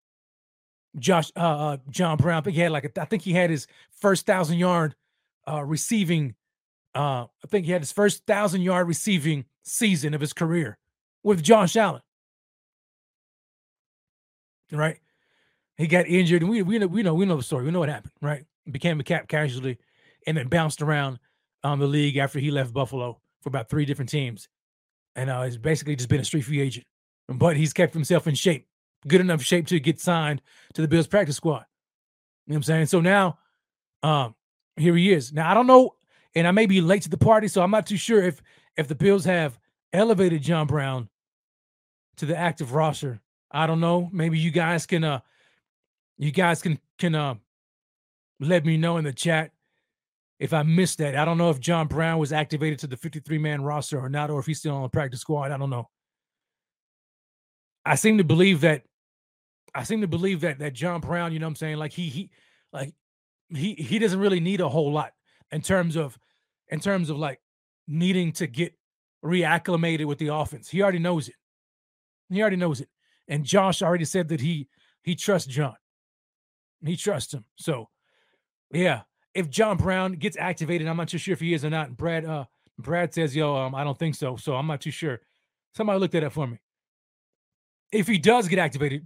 John Brown, I think he had his first 1,000-yard receiving. I think he had his first 1,000-yard receiving season of his career with Josh Allen. Right? He got injured, and we know the story. We know what happened, right? Became a cap casualty, and then bounced around the league after he left Buffalo for about 3 different teams, and he's basically just been a street free agent. But he's kept himself in shape, good enough shape to get signed to the Bills practice squad. You know what I'm saying? So now, here he is. Now I don't know, and I may be late to the party, so I'm not too sure if the Bills have elevated John Brown to the active roster. I don't know. Maybe you guys can let me know in the chat if I missed that. I don't know if John Brown was activated to the 53-man roster or not, or if he's still on the practice squad. I don't know. I seem to believe that John Brown, you know what I'm saying? Like he doesn't really need a whole lot in terms of like needing to get reacclimated with the offense. He already knows it. And Josh already said that he trusts John. He trusts him. So, yeah, if John Brown gets activated, I'm not too sure if he is or not. Brad says, I don't think so. So I'm not too sure. Somebody look that up for me. If he does get activated,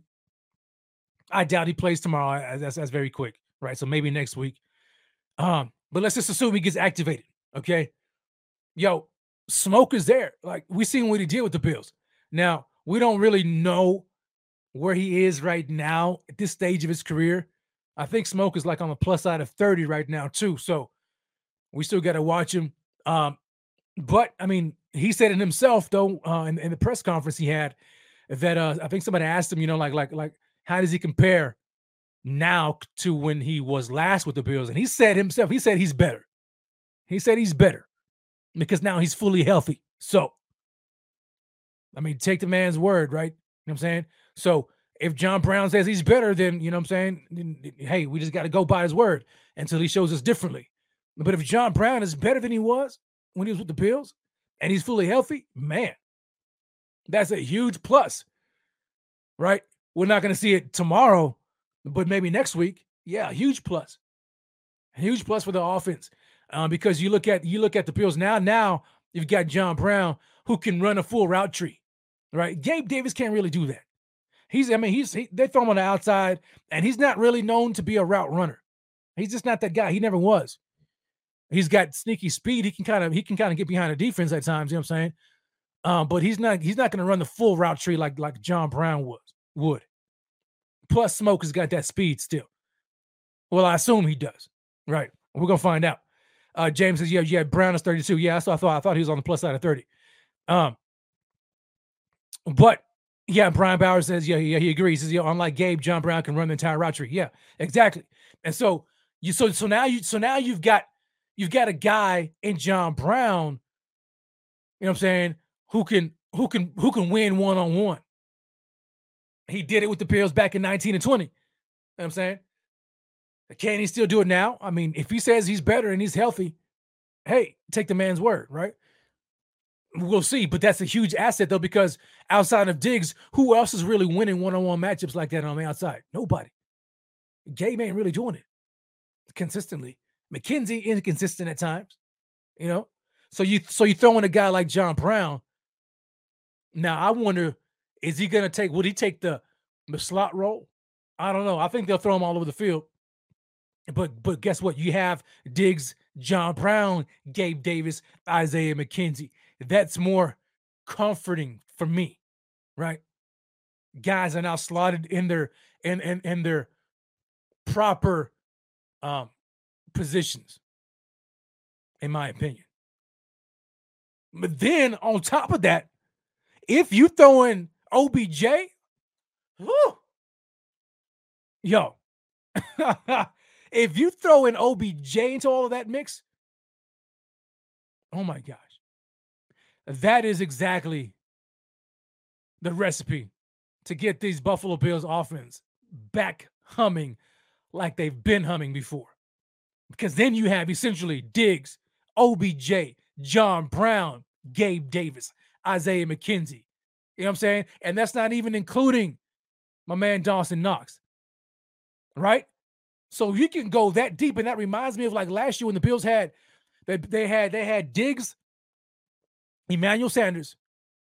I doubt he plays tomorrow. That's very quick, right? So maybe next week. But let's just assume he gets activated, okay? Smoke is there. Like, we seen what he did with the Bills. Now, we don't really know where he is right now at this stage of his career. I think Smoke is like on the plus side of 30 right now too. So we still got to watch him. But I mean, he said it himself though, in the press conference he had, that I think somebody asked him, like how does he compare now to when he was last with the Bills? And he said he's better. He said he's better because now he's fully healthy. So, I mean, take the man's word, right? You know what I'm saying? So if John Brown says he's better, then, you know what I'm saying? Hey, we just got to go by his word until he shows us differently. But if John Brown is better than he was when he was with the Bills and he's fully healthy, man, that's a huge plus, right? We're not going to see it tomorrow, but maybe next week. Yeah, huge plus. Huge plus for the offense. Because you look at the Bills now you've got John Brown who can run a full route tree, right? Gabe Davis can't really do that. They throw him on the outside, and he's not really known to be a route runner. He's just not that guy. He never was. He's got sneaky speed. He can kind of get behind the defense at times. You know what I'm saying? But he's not going to run the full route tree like John Brown would. Plus, Smoke has got that speed still. Well, I assume he does. Right? We're gonna find out. James says, "Yeah, Brown is 32. Yeah, I thought he was on the plus side of 30. But yeah, Brian Bauer says, he agrees. He says, unlike Gabe, John Brown can run the entire route tree. Yeah, exactly. And so now you've got a guy in John Brown, you know what I'm saying, who can win one-on-one. He did it with the Bills back in 19 and 20. You know what I'm saying? Can he still do it now? I mean, if he says he's better and he's healthy, hey, take the man's word, right? We'll see, but that's a huge asset, though, because outside of Diggs, who else is really winning one-on-one matchups like that on the outside? Nobody. Gabe ain't really doing it consistently. McKenzie inconsistent at times, you know? So you throw in a guy like John Brown. Now, I wonder, is he going to would he take the slot role? I don't know. I think they'll throw him all over the field. But guess what? You have Diggs, John Brown, Gabe Davis, Isaiah McKenzie. That's more comforting for me, right? Guys are now slotted in their in their proper positions, in my opinion. But then on top of that, if you throw in OBJ, whoo, yo, if you throw in OBJ into all of that mix, oh my gosh, that is exactly the recipe to get these Buffalo Bills offense back humming like they've been humming before. Because then you have essentially Diggs, OBJ, John Brown, Gabe Davis, Isaiah McKenzie. You know what I'm saying? And that's not even including my man Dawson Knox. Right? So you can go that deep, and that reminds me of like last year when the Bills had they had Diggs, Emmanuel Sanders,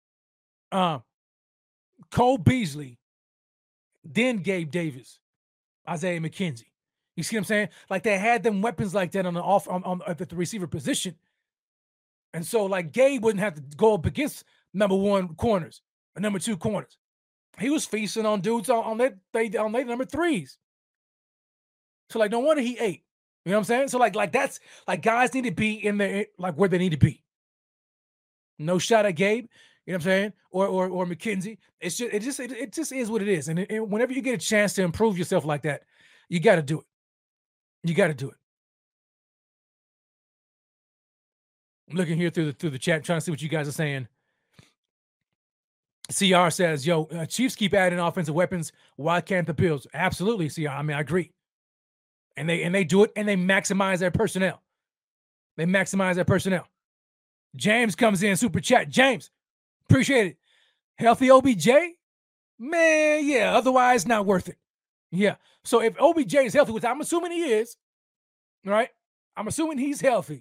Cole Beasley, then Gabe Davis, Isaiah McKenzie. You see what I'm saying? Like they had them weapons like that on at the receiver position. And so like Gabe wouldn't have to go up against number one corners or number two corners. He was feasting on dudes on their number threes. So like no wonder he ate. You know what I'm saying? So like that's like guys need to be in there like where they need to be. No shot at Gabe, you know what I'm saying? Or McKenzie. It just is what it is. And whenever you get a chance to improve yourself like that, you got to do it. You got to do it. I'm looking here through the chat, trying to see what you guys are saying. CR says, yo, Chiefs keep adding offensive weapons. Why can't the Bills? Absolutely, CR. I mean, I agree. And they do it, and they maximize their personnel. They maximize their personnel. James comes in, super chat. James, appreciate it. Healthy OBJ? Man, yeah, otherwise not worth it. Yeah. So if OBJ is healthy, which I'm assuming he is, right? I'm assuming he's healthy.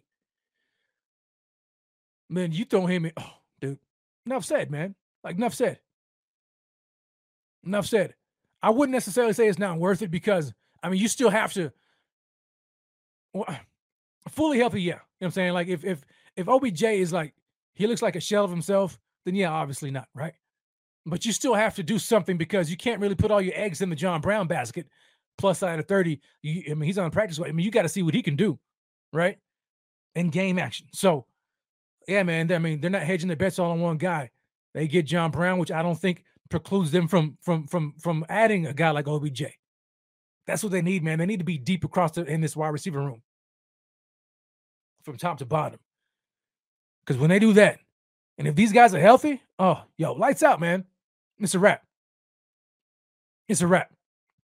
Man, you throw him in. Oh, dude. Enough said, man. Like, enough said. Enough said. I wouldn't necessarily say it's not worth it because, I mean, you still have to. Well, fully healthy, yeah. You know what I'm saying? Like, if OBJ is like, he looks like a shell of himself, then yeah, obviously not, right? But you still have to do something because you can't really put all your eggs in the John Brown basket. Plus side of 30. I mean, he's on practice. I mean, you got to see what he can do, right? In game action. So, yeah, man. I mean, they're not hedging their bets all on one guy. They get John Brown, which I don't think precludes them from adding a guy like OBJ. That's what they need, man. They need to be deep across in this wide receiver room, from top to bottom. Because when they do that, and if these guys are healthy, oh, yo, lights out, man. It's a wrap. It's a wrap.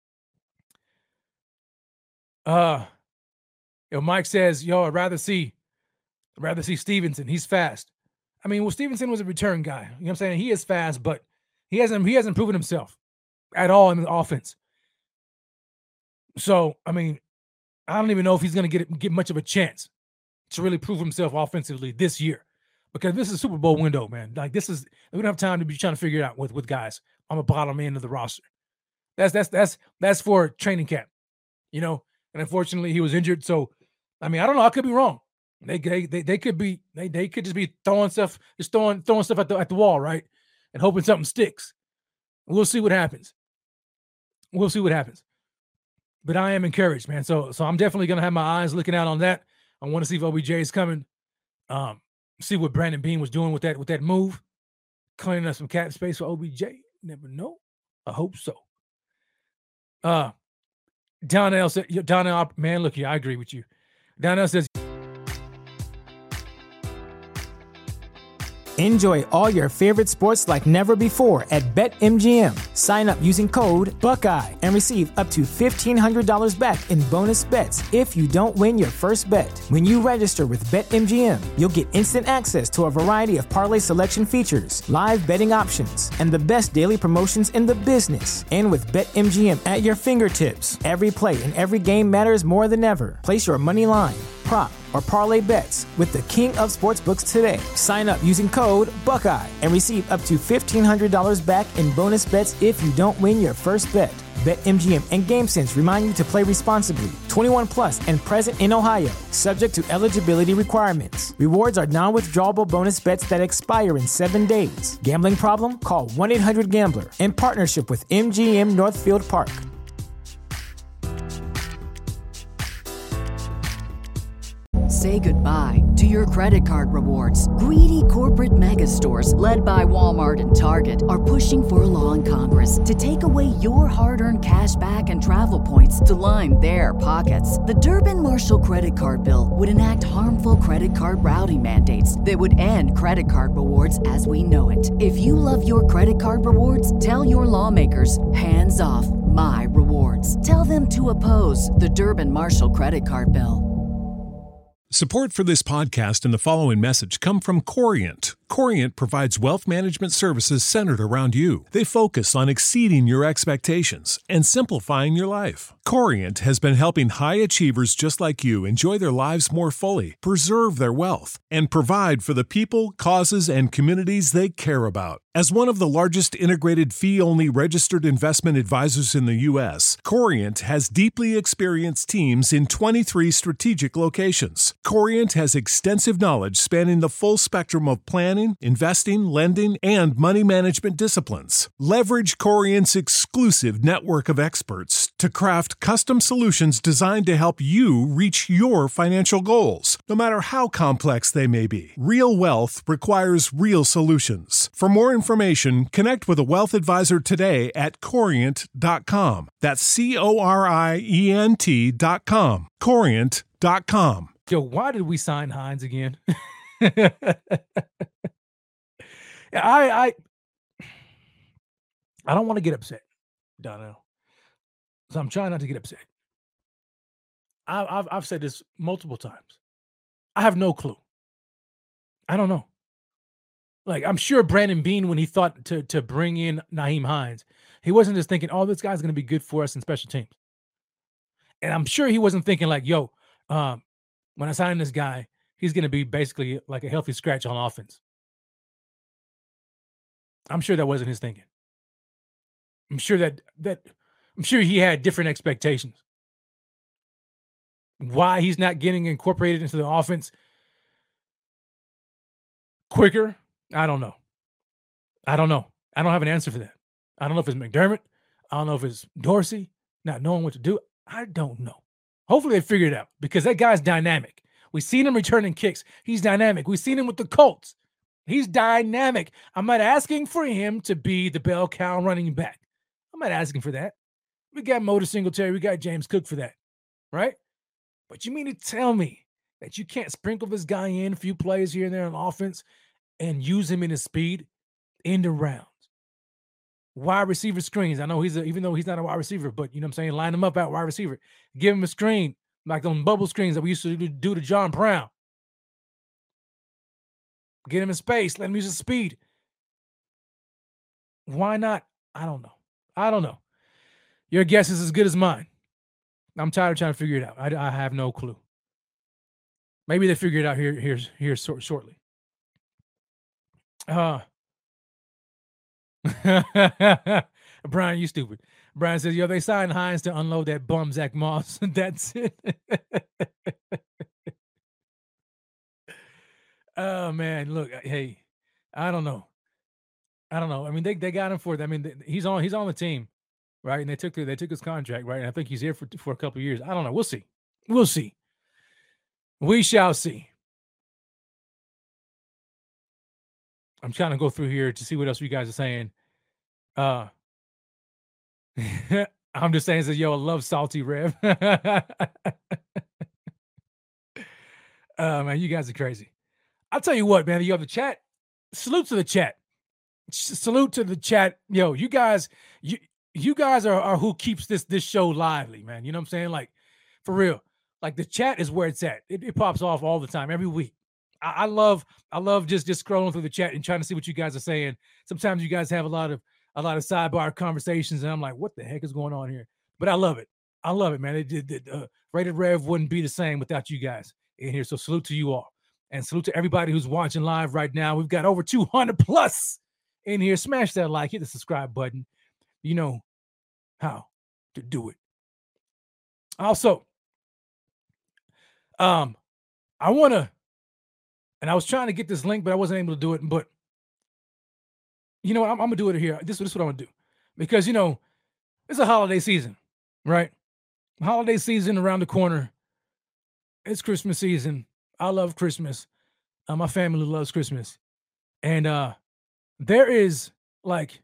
Mike says, yo, I'd rather see Stevenson. He's fast. I mean, well, Stevenson was a return guy. You know what I'm saying? He is fast, but he hasn't proven himself at all in the offense. So, I mean, I don't even know if he's going to get much of a chance to really prove himself offensively this year, because this is a Super Bowl window, man. Like we don't have time to be trying to figure it out with guys on the bottom end of the roster. That's for training camp, you know. And unfortunately, he was injured. So, I mean, I don't know. I could be wrong. They could just be throwing stuff at the wall, right, and hoping something sticks. We'll see what happens. We'll see what happens. But I am encouraged, man. So I'm definitely gonna have my eyes looking out on that. I want to see if OBJ is coming. See what Brandon Beane was doing with that move, cleaning up some cap space for OBJ. Never know. I hope so. Donnell said, Donnell, man, look here, I agree with you. Donnell says, Enjoy all your favorite sports like never before at BetMGM. Sign up using code Buckeye and receive up to $1,500 back in bonus bets if you don't win your first bet. When you register with BetMGM, you'll get instant access to a variety of parlay selection features, live betting options, and the best daily promotions in the business. And with BetMGM at your fingertips, every play and every game matters more than ever. Place your money line, prop, or parlay bets with the king of sportsbooks today. Sign up using code Buckeye and receive up to $1,500 back in bonus bets if you don't win your first bet. BetMGM and GameSense remind you to play responsibly. 21 plus and present in Ohio, subject to eligibility requirements. Rewards are non-withdrawable bonus bets that expire in 7 days. Gambling problem? Call 1-800-GAMBLER. In partnership with MGM Northfield Park. Say goodbye to your credit card rewards. Greedy corporate mega stores, led by Walmart and Target, are pushing for a law in Congress to take away your hard-earned cash back and travel points to line their pockets. The Durbin-Marshall credit card bill would enact harmful credit card routing mandates that would end credit card rewards as we know it. If you love your credit card rewards, tell your lawmakers, hands off my rewards. Tell them to oppose the Durbin-Marshall credit card bill. Support for this podcast and the following message come from Corient. Corient provides wealth management services centered around you. They focus on exceeding your expectations and simplifying your life. Corient has been helping high achievers just like you enjoy their lives more fully, preserve their wealth, and provide for the people, causes, and communities they care about. As one of the largest integrated fee-only registered investment advisors in the U.S., Corient has deeply experienced teams in 23 strategic locations. Corient has extensive knowledge spanning the full spectrum of planning, investing, lending, and money management disciplines. Leverage Corient's exclusive network of experts to craft custom solutions designed to help you reach your financial goals, no matter how complex they may be. Real wealth requires real solutions. For more information, connect with a wealth advisor today at Corient.com. That's Corient.com. Corient.com. Yo, why did we sign Hines again? I don't want to get upset, Donnell. So I'm trying not to get upset. I've said this multiple times. I have no clue. I don't know. Like, I'm sure Brandon Beane, when he thought to bring in Nyheim Hines, he wasn't just thinking, oh, this guy's going to be good for us in special teams. And I'm sure he wasn't thinking like, yo, when I sign this guy, he's going to be basically like a healthy scratch on offense. I'm sure that wasn't his thinking. I'm sure I'm sure he had different expectations. Why he's not getting incorporated into the offense quicker, I don't know. I don't have an answer for that. I don't know if it's McDermott. I don't know if it's Dorsey not knowing what to do. I don't know. Hopefully they figure it out because that guy's dynamic. We've seen him returning kicks. He's dynamic. We've seen him with the Colts. He's dynamic. I'm not asking for him to be the bell cow running back. I'm not asking for that. We got Motor Singletary. We got James Cook for that, right? But you mean to tell me that you can't sprinkle this guy in a few plays here and there on offense and use him in his speed in the rounds? Wide receiver screens. I know even though he's not a wide receiver, but you know what I'm saying? Line him up at wide receiver. Give him a screen like on bubble screens that we used to do to John Brown. Get him in space. Let him use his speed. Why not? I don't know. Your guess is as good as mine. I'm tired of trying to figure it out. I have no clue. Maybe they figure it out here shortly. Brian, you stupid. Brian says, yo, they signed Hines to unload that bum Zach Moss. That's it. Oh, man, look, hey, I don't know. I mean, they got him for it. I mean, he's on the team, right? And they took his contract, right? And I think he's here for a couple of years. I don't know. We'll see. We shall see. I'm trying to go through here to see what else you guys are saying. I'm just saying, yo, I love Salty Rev. Man, you guys are crazy. I'll tell you what, man. Yo, the chat salute to the chat. Salute to the chat. Yo, you guys are who keeps this show lively, man. You know what I'm saying? Like, for real. Like, the chat is where it's at. It pops off all the time, every week. I love just scrolling through the chat and trying to see what you guys are saying. Sometimes you guys have a lot of sidebar conversations, and I'm like, what the heck is going on here? But I love it. I love it, man. Rated Rev wouldn't be the same without you guys in here. So salute to you all. And salute to everybody who's watching live right now. We've got over 200 plus in here. Smash that like, hit the subscribe button. You know how to do it. Also, I was trying to get this link, but I wasn't able to do it. But you know what? I'm going to do it here. This is what I'm going to do. Because, you know, it's a holiday season, right? Holiday season around the corner. It's Christmas season. I love Christmas. My family loves Christmas. And there is, like,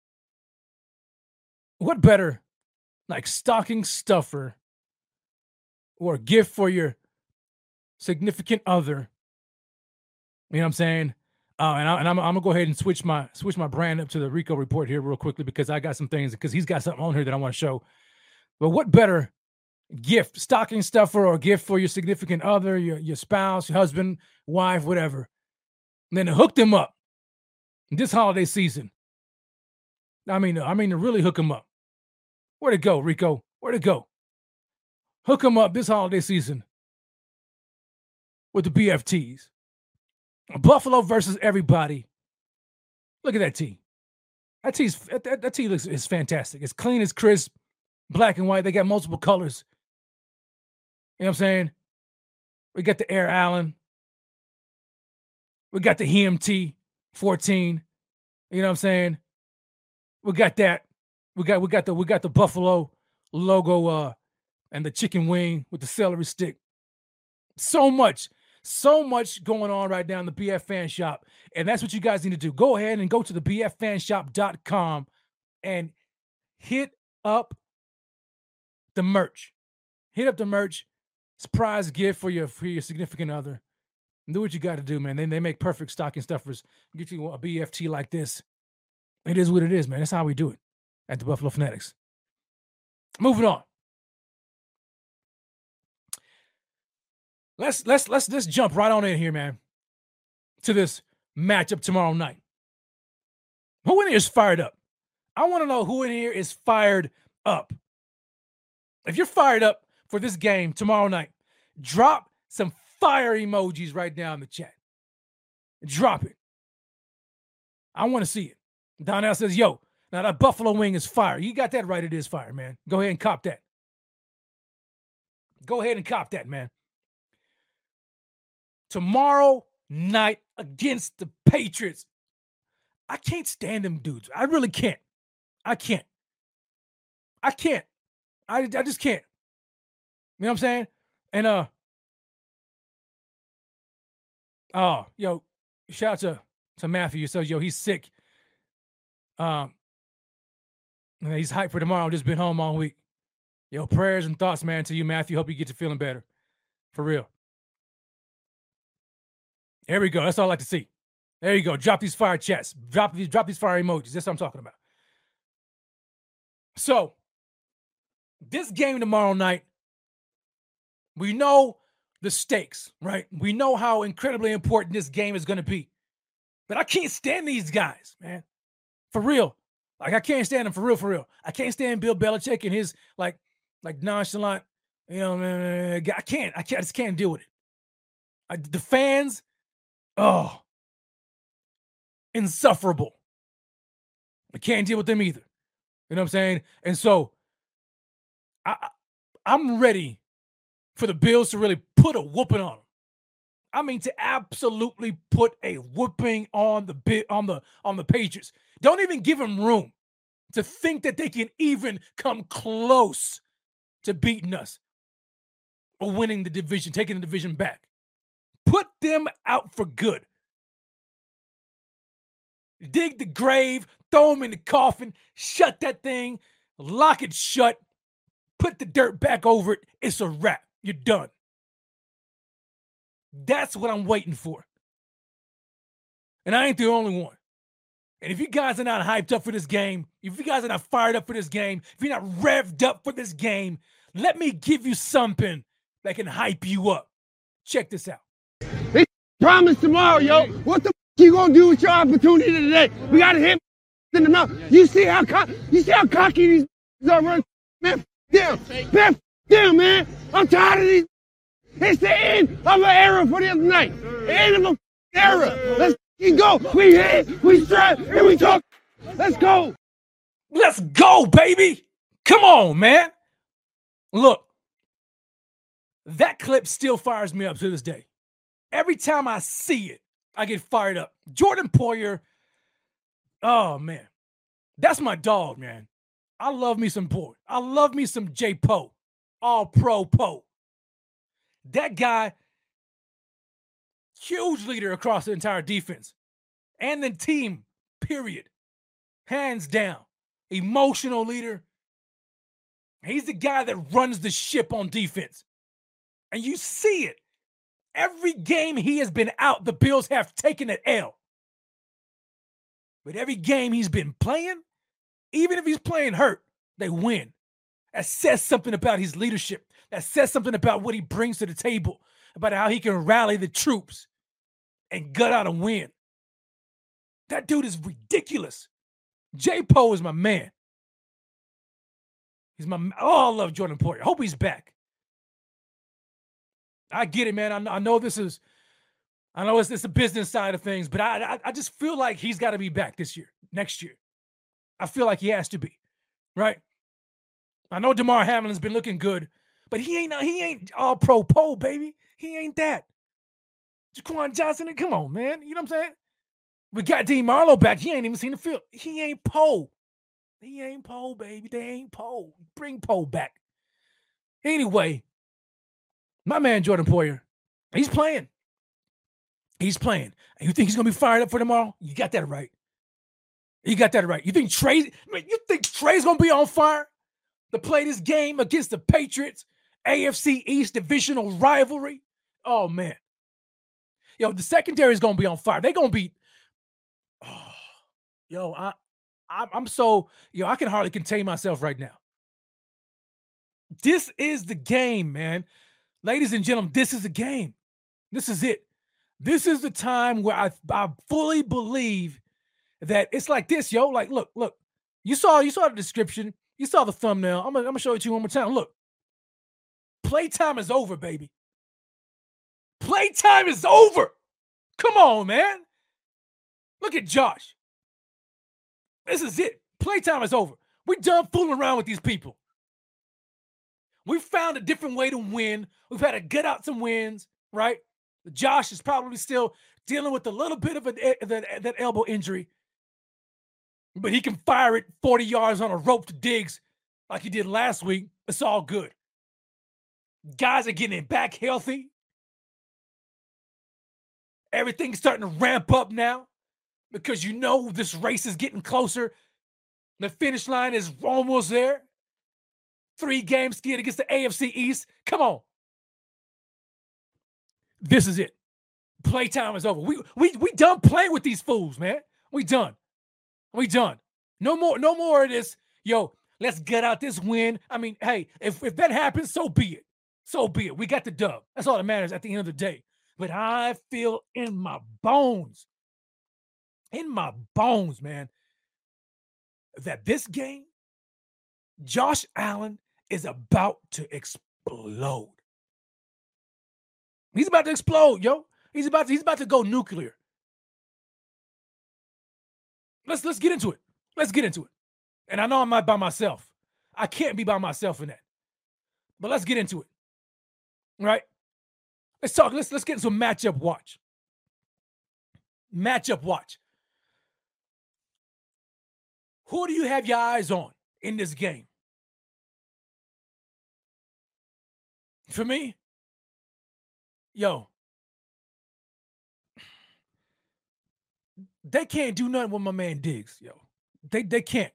what better, like, stocking stuffer or a gift for your significant other. You know what I'm saying? And I'm gonna go ahead and switch my brand up to the Rico Report here real quickly, because I got some things, because he's got something on here that I want to show. But what better gift, stocking stuffer, or gift for your significant other, your spouse, your husband, wife, whatever, and then to hook them up this holiday season. I mean to really hook them up. Where'd it go, Rico? Where'd it go? Hook them up this holiday season with the BFTs. Buffalo versus everybody. Look at that tee. That tee is fantastic. It's clean, it's crisp, black and white. They got multiple colors. You know what I'm saying? We got the Air Allen. We got the HMT 14. You know what I'm saying? We got that. We got the Buffalo logo and the chicken wing with the celery stick. So much going on right now in the BF Fan Shop. And that's what you guys need to do. Go ahead and go to the bffanshop.com and hit up the merch. Hit up the merch. Surprise gift for your significant other. Do what you got to do, man. They make perfect stocking stuffers. Get you a BFT like this. It is what it is, man. That's how we do it at the Buffalo Fanatics. Moving on. Let's just jump right on in here, man, to this matchup tomorrow night. Who in here is fired up? I want to know who in here is fired up. If you're fired up for this game tomorrow night, drop some fire emojis right now in the chat. Drop it. I want to see it. Donnell says, yo, now that buffalo wing is fire. You got that right. It is fire, man. Go ahead and cop that. Go ahead and cop that, man. Tomorrow night against the Patriots. I can't stand them dudes. I really can't. I can't. I just can't. You know what I'm saying? And oh, yo, shout out to Matthew. So, yo, he's sick. He's hyped for tomorrow. Just been home all week. Yo, prayers and thoughts, man, to you, Matthew. Hope you get to feeling better. For real. There we go. That's all I like to see. There you go. Drop these fire chats. Drop these fire emojis. That's what I'm talking about. So, this game tomorrow night, we know the stakes, right? We know how incredibly important this game is going to be. But I can't stand these guys, man. For real. Like, I can't stand them for real. I can't stand Bill Belichick and his, like nonchalant, you know, man, I just can't deal with it. The fans, oh, insufferable. I can't deal with them either. You know what I'm saying? And so I'm ready for the Bills to really put a whooping on them. I mean, to absolutely put a whooping on the Patriots. Don't even give them room to think that they can even come close to beating us or winning the division, taking the division back. Put them out for good. Dig the grave, throw them in the coffin, shut that thing, lock it shut, put the dirt back over it. It's a wrap. You're done. That's what I'm waiting for. And I ain't the only one. And if you guys are not hyped up for this game, if you guys are not fired up for this game, if you're not revved up for this game, let me give you something that can hype you up. Check this out. They promise tomorrow, yo. What the you gonna do with your opportunity today? We gotta hit in the mouth. You see how cocky these are running? Man, damn, man. I'm tired of these. It's the end of an era for them tonight. The end of an era. Let's go. We hit, we strap, and we talk. Let's go. Let's go, baby. Come on, man. Look, that clip still fires me up to this day. Every time I see it, I get fired up. Jordan Poyer, oh, man. That's my dog, man. I love me some Poyer. I love me some J. Poe, all-pro Poe. That guy, huge leader across the entire defense and the team, period. Hands down. Emotional leader. He's the guy that runs the ship on defense. And you see it. Every game he has been out, the Bills have taken an L. But every game he's been playing, even if he's playing hurt, they win. That says something about his leadership. That says something about what he brings to the table, about how he can rally the troops and gut out a win. That dude is ridiculous. J. Poe is my man. I love Jordan Poyer. Hope he's back. I get it, man. I know it's the business side of things, but I just feel like he's got to be back this year, next year. I feel like he has to be, right? I know Damar Hamlin's been looking good, but he ain't all pro Poe, baby. He ain't that. Jaquan Johnson, come on, man. You know what I'm saying? We got Dean Marlowe back. He ain't even seen the field. He ain't Poe. He ain't Poe, baby. They ain't Poe. Bring Poe back. Anyway, my man Jordan Poyer, he's playing. He's playing. And you think he's going to be fired up for tomorrow? You got that right. You got that right. You think Trey's going to be on fire to play this game against the Patriots, AFC East divisional rivalry? Oh, man. Yo, the secondary is going to be on fire. They're going to be I can hardly contain myself right now. This is the game, man. Ladies and gentlemen, this is the game. This is it. This is the time where I fully believe that it's like this, yo. Like, look. You saw the description. You saw the thumbnail. I'm gonna show it to you one more time. Look. Playtime is over, baby. Playtime is over. Come on, man. Look at Josh. This is it. Playtime is over. We're done fooling around with these people. We found a different way to win. We've had to get out some wins, right? Josh is probably still dealing with a little bit of that elbow injury, but he can fire it 40 yards on a rope to Diggs like he did last week. It's all good. Guys are getting back healthy. Everything's starting to ramp up now because you know this race is getting closer. The finish line is almost there. 3 games skid against the AFC East. Come on. This is it. Playtime is over. We done playing with these fools, man. We done. No more of this. Yo, let's get out this win. I mean, hey, if that happens, so be it. So be it. We got the dub. That's all that matters at the end of the day. But I feel in my bones, man, that this game, Josh Allen is about to explode. He's about to explode, yo. He's about to go nuclear. Let's get into it. Let's get into it. And I know I'm not by myself. I can't be by myself in that. But let's get into it. Right? Let's talk. Let's get into a matchup watch. Matchup watch. Who do you have your eyes on in this game? For me, yo, they can't do nothing with my man Diggs, yo. They can't.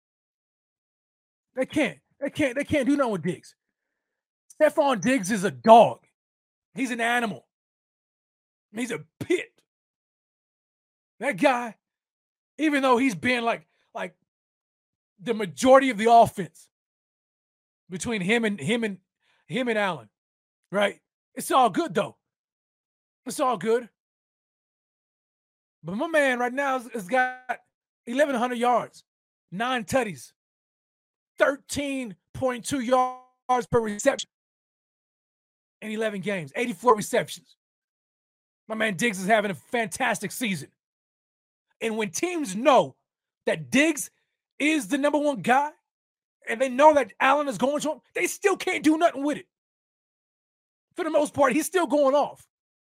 They can't do nothing with Diggs. Stephon Diggs is a dog. He's an animal. He's a pit. That guy, even though he's been like the majority of the offense between him and Allen, right? It's all good though. It's all good. But my man right now has got 1,100 yards, 9 tutties, 13.2 yards per reception in 11 games, 84 receptions. My man Diggs is having a fantastic season. And when teams know that Diggs is the number one guy, and they know that Allen is going to him, they still can't do nothing with it. For the most part, he's still going off.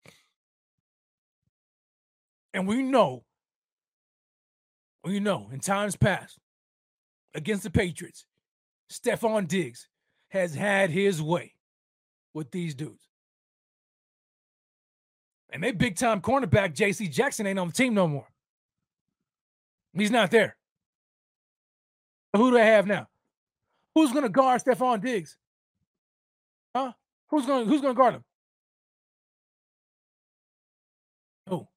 And we know in times past against the Patriots, Stephon Diggs has had his way with these dudes. And their big-time cornerback, J.C. Jackson, ain't on the team no more. He's not there. Who do they have now? Who's going to guard Stephon Diggs? Huh? Who's going to guard him? Who?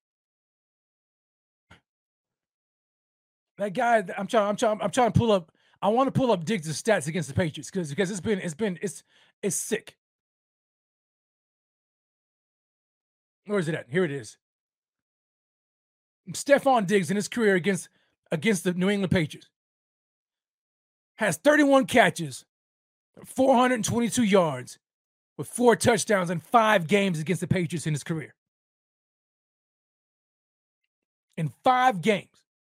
That guy. I'm trying to pull up. I want to pull up Diggs' stats against the Patriots because it's sick. Where is it at? Here it is. Stephon Diggs in his career against the New England Patriots has 31 catches, 422 yards, with 4 touchdowns in 5 games against the Patriots in his career. In 5 games,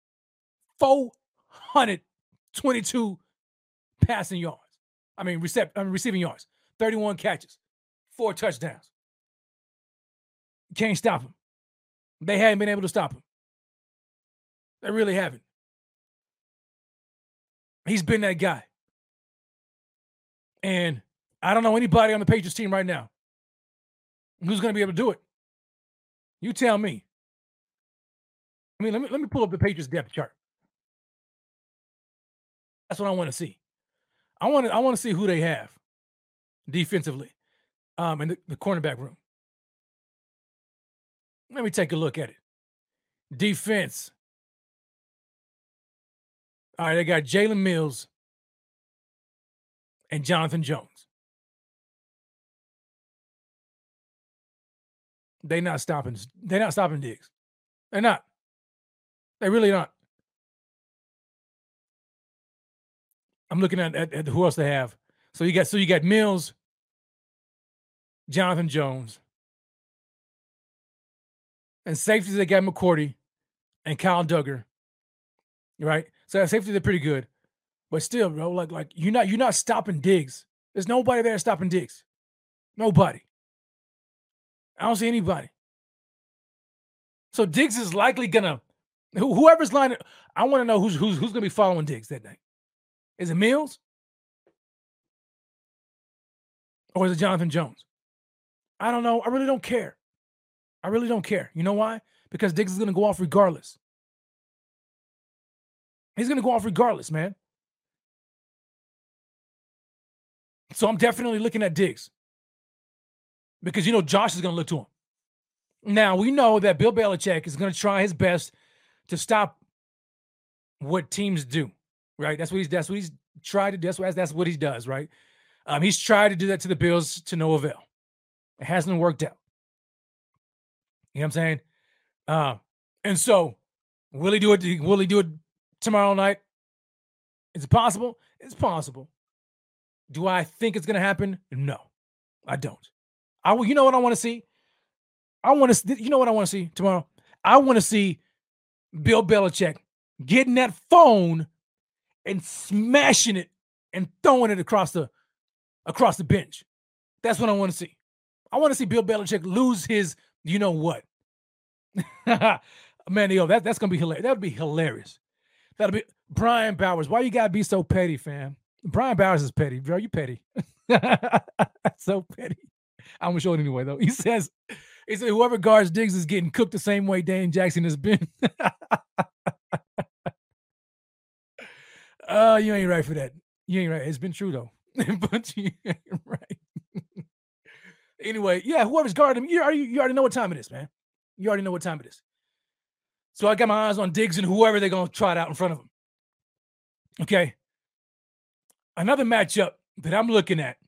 422 passing yards. Receiving yards. 31 catches, 4 touchdowns. You can't stop him. They haven't been able to stop him. They really haven't. He's been that guy. And I don't know anybody on the Patriots team right now who's going to be able to do it. You tell me. Let me pull up the Patriots depth chart. That's what I want to see. I want to see who they have defensively in the cornerback room. Let me take a look at it. Defense. All right, they got Jalen Mills and Jonathan Jones. They're not stopping Diggs. They're not. They really not. I'm looking at who else they have. So you got Mills, Jonathan Jones, and safeties they got McCourty and Kyle Duggar. Right? So safety they're pretty good. But still, bro, like you're not stopping Diggs. There's nobody there stopping Diggs. Nobody. I don't see anybody. So Diggs is likely gonna whoever's lining. I want to know who's gonna be following Diggs that night. Is it Mills? Or is it Jonathan Jones? I don't know. I really don't care. You know why? Because Diggs is gonna go off regardless. He's going to go off regardless, man. So I'm definitely looking at Diggs. Because, Josh is going to look to him. Now, we know that Bill Belichick is going to try his best to stop what teams do, right? That's what he's tried to do. That's what he does, right? He's tried to do that to the Bills to no avail. It hasn't worked out. You know what I'm saying? And so, will he do it? Will he do it tomorrow night? Is it possible? It's possible. Do I think it's going to happen? No, I don't. You know what I want to see? You know what I want to see tomorrow? I want to see Bill Belichick getting that phone and smashing it and throwing it across the bench. That's what I want to see. I want to see Bill Belichick lose his, you know what? Man, that's going to be hilarious. That would be hilarious. That'll be Brian Bowers. Why you got to be so petty, fam? Brian Bowers is petty, bro. You petty. So petty. I'm going to show it anyway, though. He said, whoever guards Diggs is getting cooked the same way Dane Jackson has been. You ain't right for that. You ain't right. It's been true, though. But you ain't right. Anyway, yeah, whoever's guarding him, you already know what time it is, man. You already know what time it is. So I got my eyes on Diggs and whoever they're going to trot out in front of him. Okay. Another matchup that I'm looking at,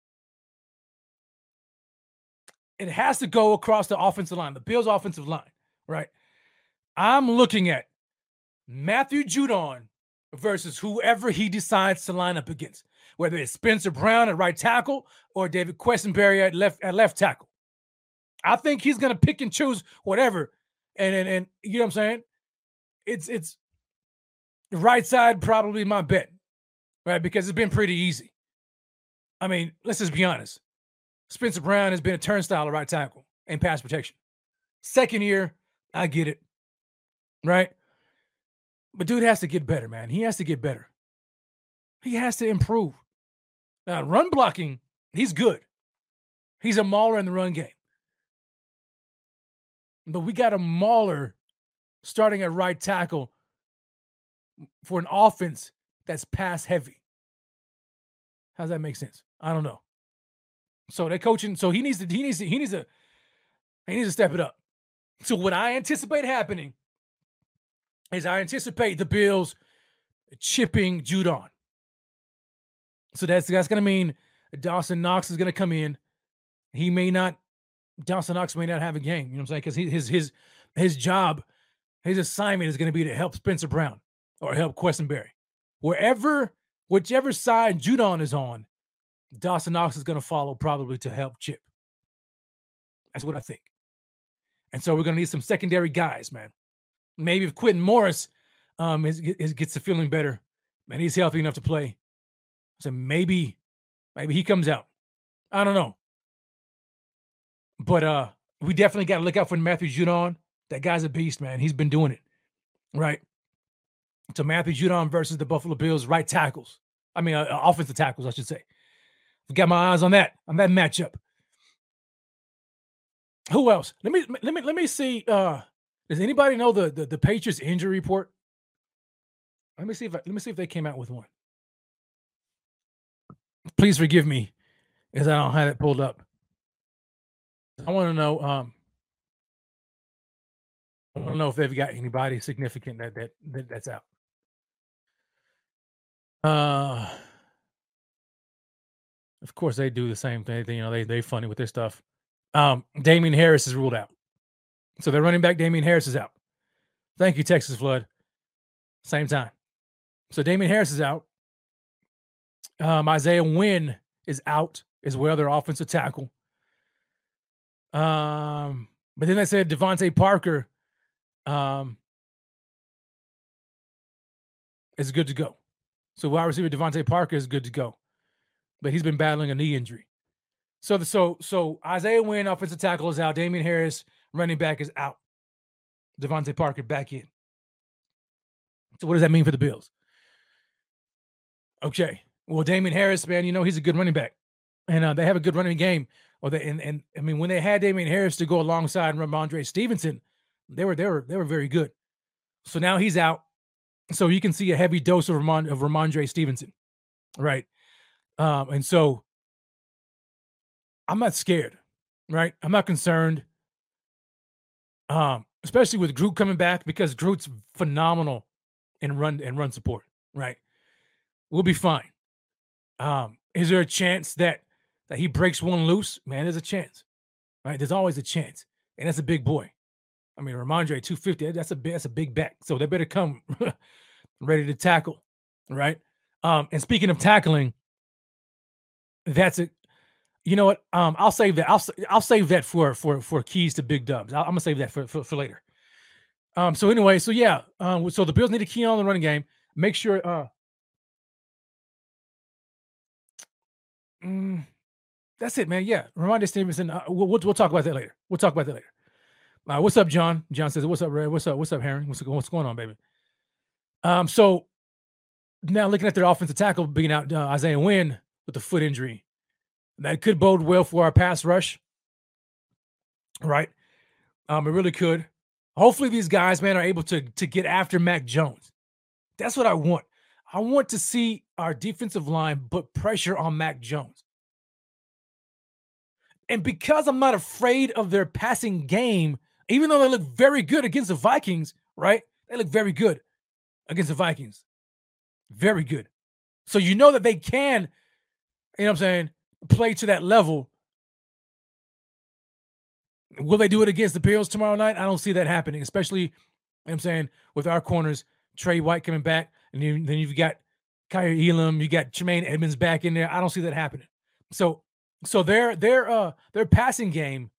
it has to go across the offensive line, the Bills' offensive line, right? I'm looking at Matthew Judon versus whoever he decides to line up against, whether it's Spencer Brown at right tackle or David Quessenberry at left tackle. I think he's going to pick and choose whatever. And you know what I'm saying? It's the right side, probably my bet, right? Because it's been pretty easy. I mean, let's just be honest. Spencer Brown has been a turnstile at right tackle and pass protection. Second year, I get it, right? But dude has to get better, man. He has to get better. He has to improve. Now, run blocking, he's good. He's a mauler in the run game. But we got a mauler starting at right tackle for an offense that's pass heavy. How does that make sense? I don't know. So they're coaching. So he needs to step it up. So what I anticipate happening is I anticipate the Bills chipping Judon. So that's going to mean Dawson Knox is going to come in. Dawson Knox may not have a game. You know what I'm saying? Because his job, his assignment is going to be to help Spencer Brown or help Quessenberry. Whichever side Judon is on, Dawson Knox is going to follow probably to help chip. That's what I think. And so we're going to need some secondary guys, man. Maybe if Quentin Morris gets the feeling better and he's healthy enough to play, so maybe he comes out. I don't know. But we definitely got to look out for Matthew Judon. That guy's a beast, man. He's been doing it, right? So Matthew Judon versus the Buffalo Bills right tackles. I mean, offensive tackles, I should say. We got my eyes on that matchup. Who else? Let me see. Does anybody know the Patriots injury report? Let me see if they came out with one. Please forgive me, because I don't have it pulled up. I want to know. I don't know if they've got anybody significant that's out. Of course, they do the same thing. You know, they funny with their stuff. Damien Harris is ruled out. So their running back, Damien Harris, is out. Thank you, Texas Flood. Same time. So Damien Harris is out. Isaiah Wynn is out as well, their offensive tackle. But then they said Devontae Parker is good to go. So wide receiver Devontae Parker is good to go. But he's been battling a knee injury. So Isaiah Wynn, offensive tackle, is out. Damien Harris, running back, is out. Devontae Parker back in. So what does that mean for the Bills? Okay. Well, Damien Harris, man, you know, he's a good running back. And they have a good running game. And I mean, when they had Damien Harris to go alongside Ramondre Stevenson, they were very good. So now he's out. So you can see a heavy dose of Ramondre Stevenson. Right. And so I'm not scared, right? I'm not concerned. Especially with Groot coming back, because Groot's phenomenal in run support, right? We'll be fine. Is there a chance that he breaks one loose? Man, there's a chance, right? There's always a chance. And that's a big boy. I mean, Ramondre 250, that's a big back. So they better come ready to tackle, right? And speaking of tackling, you know what? I'll save that. I'll save that for keys to big dubs. I'm gonna save that for later. So anyway, so yeah. So the Bills need to key on the running game. Make sure. That's it, man. Yeah, Ramondre Stevenson. We'll talk about that later. What's up, John? John says, "What's up, Red? What's up, Harry? What's going on, baby?" So now looking at their offensive tackle being out, Isaiah Wynn with the foot injury. That could bode well for our pass rush, right? It really could. Hopefully these guys, man, are able to get after Mac Jones. That's what I want. I want to see our defensive line put pressure on Mac Jones. And because I'm not afraid of their passing game, even though they look very good against the Vikings right? They look very good against the Vikings. Very good. So you know that they can, you know what I'm saying, play to that level. Will they do it against the Bills tomorrow night? I don't see that happening, especially, you know what I'm saying, with our corners, Trey White coming back, and then you've got Kyer Elam, you got Tremaine Edmonds back in there. I don't see that happening. So their passing game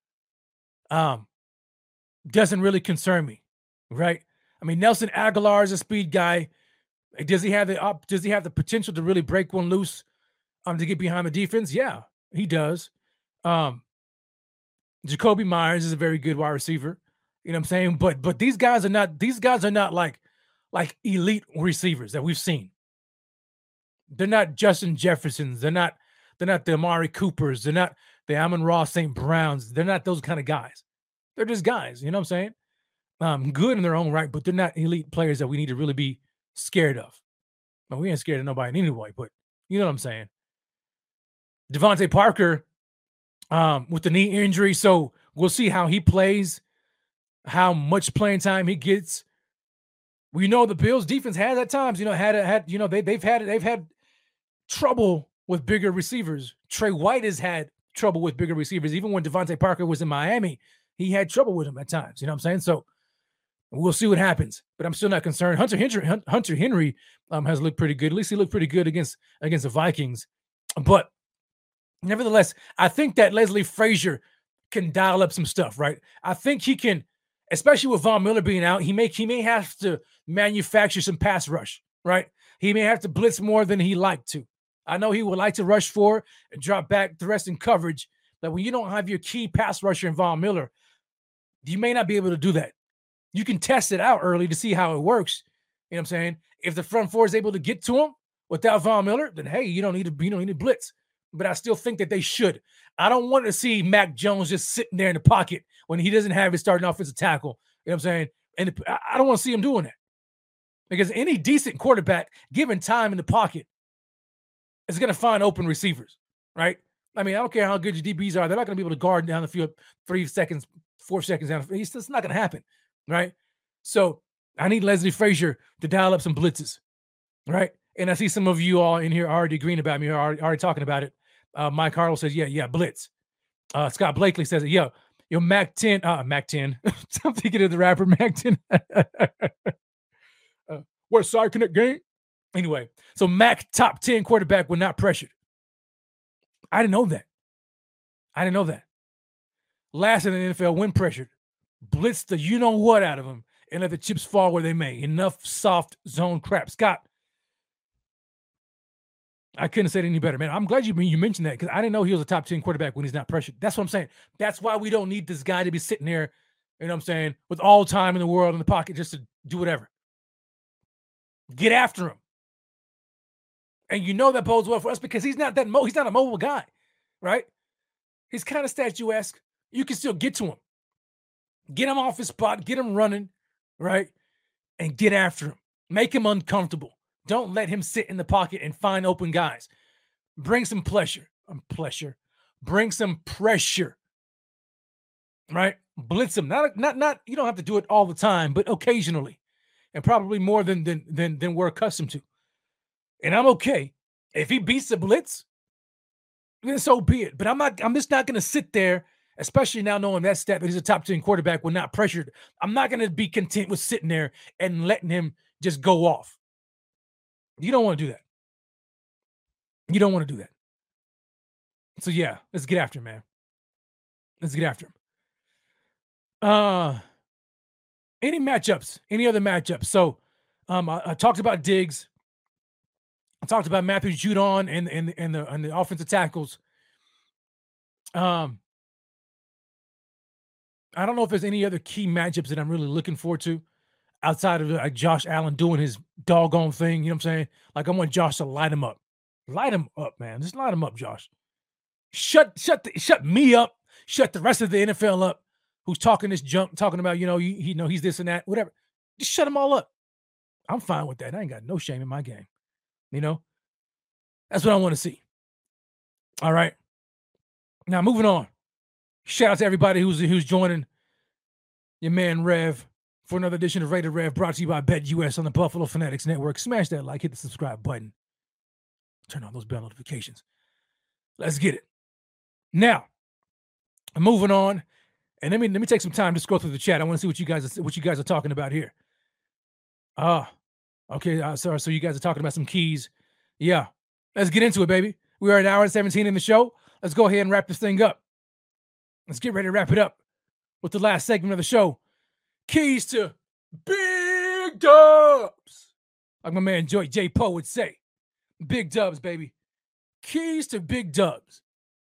doesn't really concern me, right? I mean, Nelson Aguilar is a speed guy. Does he have the potential to really break one loose to get behind the defense? Yeah, he does. Jacoby Myers is a very good wide receiver. You know what I'm saying? But these guys are not like elite receivers that we've seen. They're not Justin Jeffersons. They're not the Amari Coopers. They're not the Amon-Ra St. Browns. They're not those kind of guys. They're just guys, you know what I'm saying? Good in their own right, but they're not elite players that we need to really be scared of. Well, we ain't scared of nobody anyway, but you know what I'm saying? Devontae Parker with the knee injury, so we'll see how he plays, how much playing time he gets. We know the Bills defense has at times, they've had trouble with bigger receivers. Trey White has had trouble with bigger receivers. Even when Devontae Parker was in Miami, he had trouble with him at times. You know what I'm saying? So we'll see what happens. But I'm still not concerned. Hunter Henry has looked pretty good. At least he looked pretty good against the Vikings. But nevertheless, I think that Leslie Frazier can dial up some stuff, right? I think he can, especially with Von Miller being out, he may have to manufacture some pass rush, right? He may have to blitz more than he liked to. I know he would like to rush forward and drop back the rest in coverage. But when you don't have your key pass rusher in Von Miller, you may not be able to do that. You can test it out early to see how it works. You know what I'm saying? If the front four is able to get to him without Von Miller, then hey, you don't need to blitz. But I still think that they should. I don't want to see Mac Jones just sitting there in the pocket when he doesn't have his starting offensive tackle. You know what I'm saying? And I don't want to see him doing that. Because any decent quarterback, given time in the pocket, is going to find open receivers, right? I mean, I don't care how good your DBs are. They're not going to be able to guard down the field 3 seconds, 4 seconds down the field. It's not going to happen, right? So I need Leslie Frazier to dial up some blitzes, right? And I see some of you all in here already agreeing about me, already talking about it. Mike Harlow says, yeah, blitz. Scott Blakely says, yo, Mac 10. I'm thinking of the rapper Mac 10. West Side Connect game? Anyway, so Mac, top 10 quarterback when not pressured. I didn't know that. Last in the NFL when pressured. Blitz the you-know-what out of him and let the chips fall where they may. Enough soft zone crap. Scott, I couldn't have said it any better, man. I'm glad you mentioned that because I didn't know he was a top 10 quarterback when he's not pressured. That's what I'm saying. That's why we don't need this guy to be sitting there, you know what I'm saying, with all time in the world in the pocket just to do whatever. Get after him. And you know that bodes well for us because he's not a mobile guy, right? He's kind of statuesque. You can still get to him. Get him off his spot, get him running, right? And get after him. Make him uncomfortable. Don't let him sit in the pocket and find open guys. Bring some pleasure. Bring some pressure. Right? Blitz him. Not you don't have to do it all the time, but occasionally. And probably more than we're accustomed to. And I'm okay. If he beats the blitz, then so be it. But I'm just not gonna sit there, especially now knowing that stat that he's a top 10 quarterback when not pressured. I'm not gonna be content with sitting there and letting him just go off. You don't want to do that. You don't want to do that. So yeah, let's get after him, man. Let's get after him. Any other matchups? So I talked about Diggs. I talked about Matthew Judon and the offensive tackles. I don't know if there's any other key matchups that I'm really looking forward to outside of Josh Allen doing his doggone thing. You know what I'm saying? Like I want Josh to light him up. Light him up, man. Just light him up, Josh. Shut me up. Shut the rest of the NFL up. Who's talking this junk, talking about, he's this and that, whatever. Just shut them all up. I'm fine with that. I ain't got no shame in my game. That's what I want to see. All right. Now moving on. Shout out to everybody who's joining your man Rev for another edition of Rated Rev, brought to you by BetUS on the Buffalo Fanatics Network. Smash that like, hit the subscribe button, turn on those bell notifications. Let's get it. Now, moving on, and let me take some time to scroll through the chat. I want to see what you guys are talking about here. Okay. So you guys are talking about some keys. Yeah, let's get into it, baby. We are at 1:17 in the show. Let's go ahead and wrap this thing up. Let's get ready to wrap it up with the last segment of the show. Keys to big dubs. Like my man J. Poe would say. Big dubs, baby. Keys to big dubs.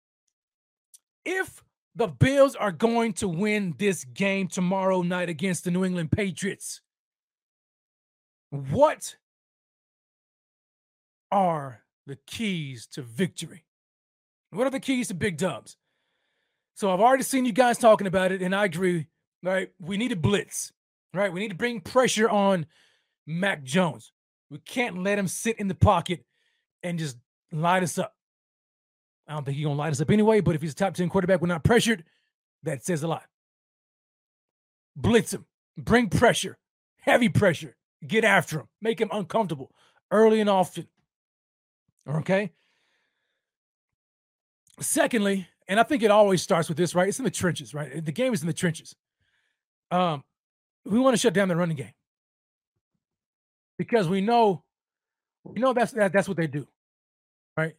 If the Bills are going to win this game tomorrow night against the New England Patriots, what are the keys to victory? What are the keys to big dubs? So I've already seen you guys talking about it, and I agree, right? We need a blitz, right? We need to bring pressure on Mac Jones. We can't let him sit in the pocket and just light us up. I don't think he's going to light us up anyway, but if he's a top 10 quarterback, we're not pressured, that says a lot. Blitz him. Bring pressure. Heavy pressure. Get after him. Make him uncomfortable early and often. Okay? Secondly, and I think it always starts with this, right? It's in the trenches, right? The game is in the trenches. We want to shut down the running game because we know that's what they do, right?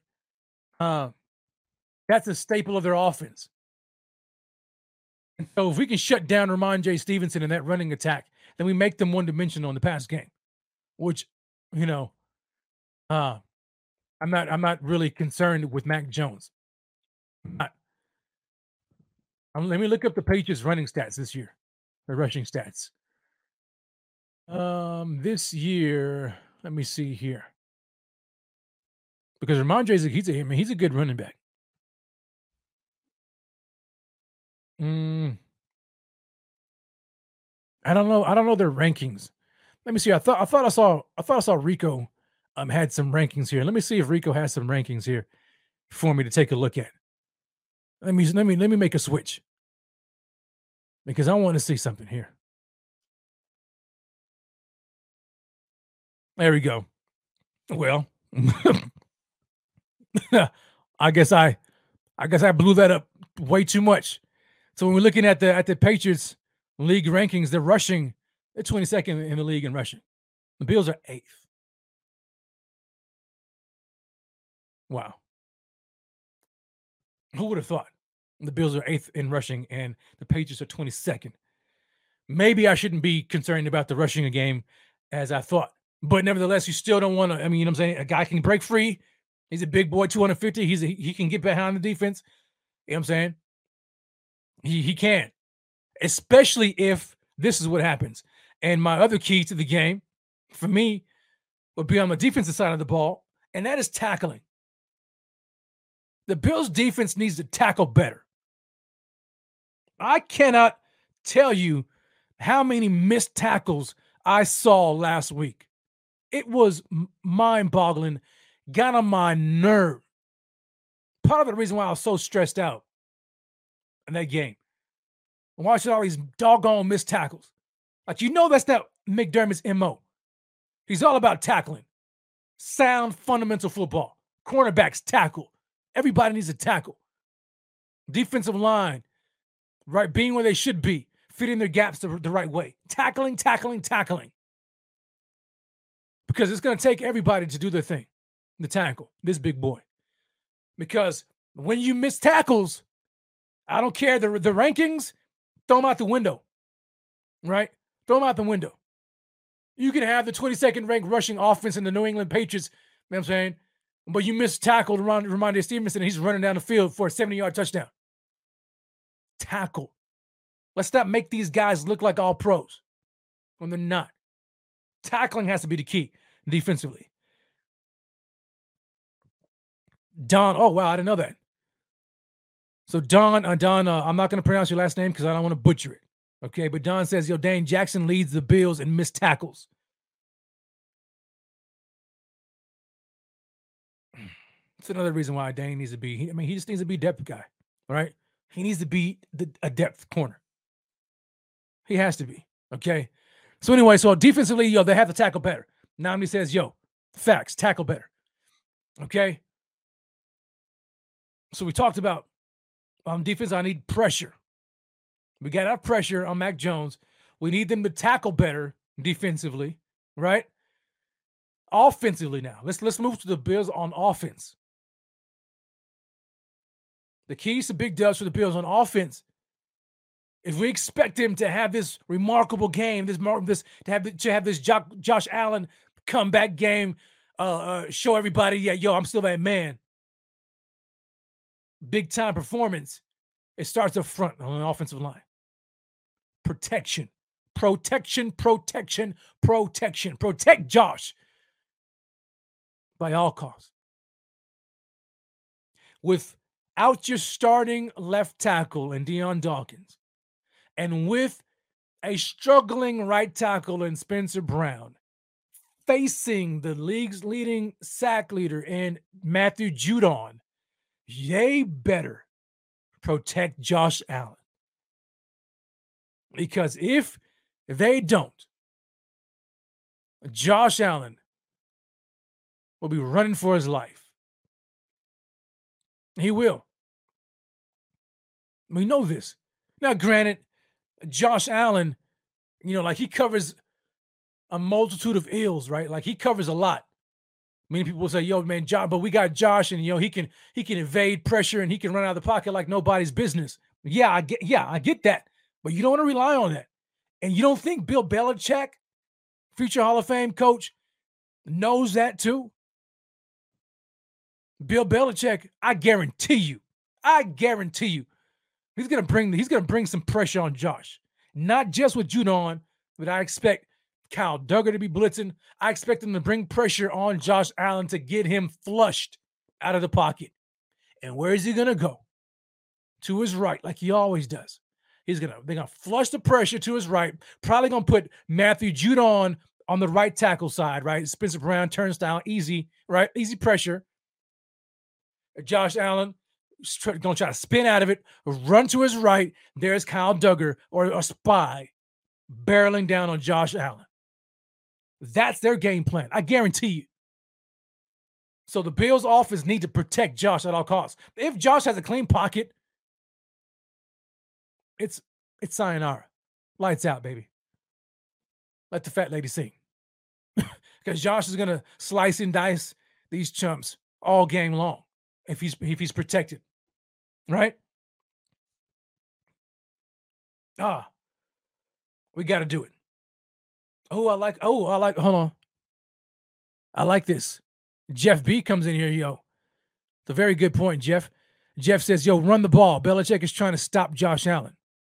That's a staple of their offense. And so if we can shut down Ramondre Stevenson in that running attack, then we make them one-dimensional in the pass game, which, I'm not really concerned with Mac Jones. Let me look up the Patriots running stats this year, the rushing stats. This year, let me see here. Because Ramondre's he's a good running back. I don't know their rankings. Let me see. I thought I saw Rico had some rankings here. Let me see if Rico has some rankings here for me to take a look at. Let me make a switch because I want to see something here. There we go. Well, I guess I blew that up way too much. So when we're looking at the Patriots league rankings, they're rushing. They're 22nd in the league in rushing. The Bills are 8th. Wow. Who would have thought the Bills are 8th in rushing and the Patriots are 22nd? Maybe I shouldn't be concerned about the rushing game as I thought. But nevertheless, you still don't want to. I mean, you know what I'm saying? A guy can break free. He's a big boy, 250. He can get behind the defense. You know what I'm saying? He can. Especially if this is what happens. And my other key to the game, for me, would be on the defensive side of the ball, and that is tackling. The Bills' defense needs to tackle better. I cannot tell you how many missed tackles I saw last week. It was mind-boggling, got on my nerve. Part of the reason why I was so stressed out in that game. I'm watching all these doggone missed tackles. Like, that's not McDermott's MO. He's all about tackling. Sound, fundamental football. Cornerbacks tackle. Everybody needs to tackle. Defensive line, right, being where they should be, fitting their gaps the right way. Tackling. Because it's going to take everybody to do their thing, the tackle, this big boy. Because when you miss tackles, I don't care, the rankings, throw them out the window, right? Throw them out the window. You can have the 22nd ranked rushing offense in the New England Patriots, you know what I'm saying? But you missed tackle to Ramondre Stevenson, and he's running down the field for a 70-yard touchdown. Tackle. Let's not make these guys look like all pros when they're not. Tackling has to be the key defensively. Don, oh, wow, I didn't know that. So Don, I'm not going to pronounce your last name because I don't want to butcher it. Okay, but Don says, Dane Jackson leads the Bills in missed tackles. It's another reason why Dane needs to be. He just needs to be a depth guy, right? He needs to be a depth corner. He has to be, okay? So anyway, so defensively, they have to tackle better. Nnamdi says, facts, tackle better. Okay? So we talked about defense, I need pressure. We got our pressure on Mac Jones. We need them to tackle better defensively, right? Offensively now. Let's move to the Bills on offense. The keys to big dubs for the Bills on offense. If we expect him to have this remarkable game, to have this Josh Allen comeback game, show everybody, I'm still that man. Big time performance. It starts up front on the offensive line. Protection. Protect Josh by all costs. Without your starting left tackle in Dion Dawkins, and with a struggling right tackle in Spencer Brown, facing the league's leading sack leader in Matthew Judon, they better protect Josh Allen. Because if they don't, Josh Allen will be running for his life. He will. We know this. Now, granted, Josh Allen, he covers a multitude of ills, right? Like, he covers a lot. Many people will say, man, but we got Josh, and he can evade pressure and he can run out of the pocket like nobody's business. I get that. But you don't want to rely on that. And you don't think Bill Belichick, future Hall of Fame coach, knows that too? Bill Belichick, I guarantee you, he's gonna bring some pressure on Josh. Not just with Judon, but I expect Kyle Duggar to be blitzing. I expect him to bring pressure on Josh Allen to get him flushed out of the pocket. And where is he gonna go? To his right, like he always does. They're gonna flush the pressure to his right. Probably gonna put Matthew Judon on the right tackle side, right? Spencer Brown turnstile, easy, right? Easy pressure. Josh Allen gonna try to spin out of it, run to his right. There's Kyle Duggar or a spy barreling down on Josh Allen. That's their game plan. I guarantee you. So the Bills' offense need to protect Josh at all costs. If Josh has a clean pocket, it's sayonara. Lights out, baby. Let the fat lady sing. Because Josh is going to slice and dice these chumps all game long if he's protected. Right? We got to do it. Hold on. I like this. Jeff B comes in here, It's a very good point, Jeff. Jeff says, run the ball. Belichick is trying to stop Josh Allen.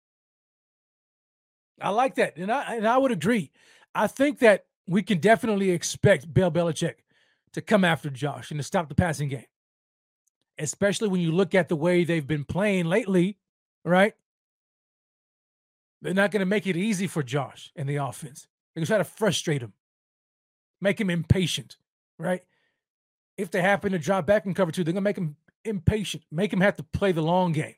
I like that. And I would agree. I think that we can definitely expect Bill Belichick to come after Josh and to stop the passing game. Especially when you look at the way they've been playing lately, right? They're not going to make it easy for Josh in the offense. They're going to try to frustrate him, make him impatient, right? If they happen to drop back in cover two, they're going to make him impatient, make him have to play the long game.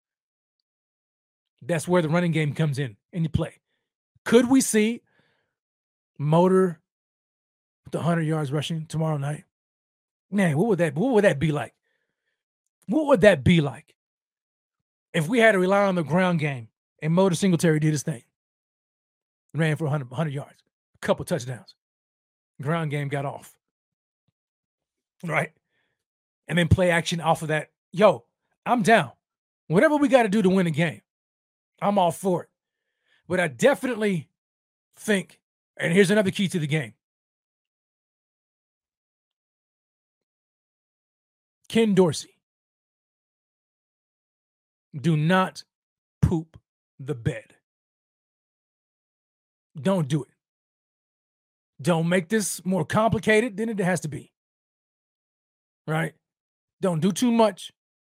That's where the running game comes in you play. Could we see Motor with 100 yards rushing tomorrow night? Man, what would that be like? What would that be like if we had to rely on the ground game and Motor Singletary did his thing? Ran for 100 yards, a couple touchdowns. Ground game got off. Right? And then play action off of that. I'm down. Whatever we got to do to win a game, I'm all for it. But I definitely think, and here's another key to the game. Ken Dorsey, do not poop the bed. Don't do it. Don't make this more complicated than it has to be. Right? Don't do too much.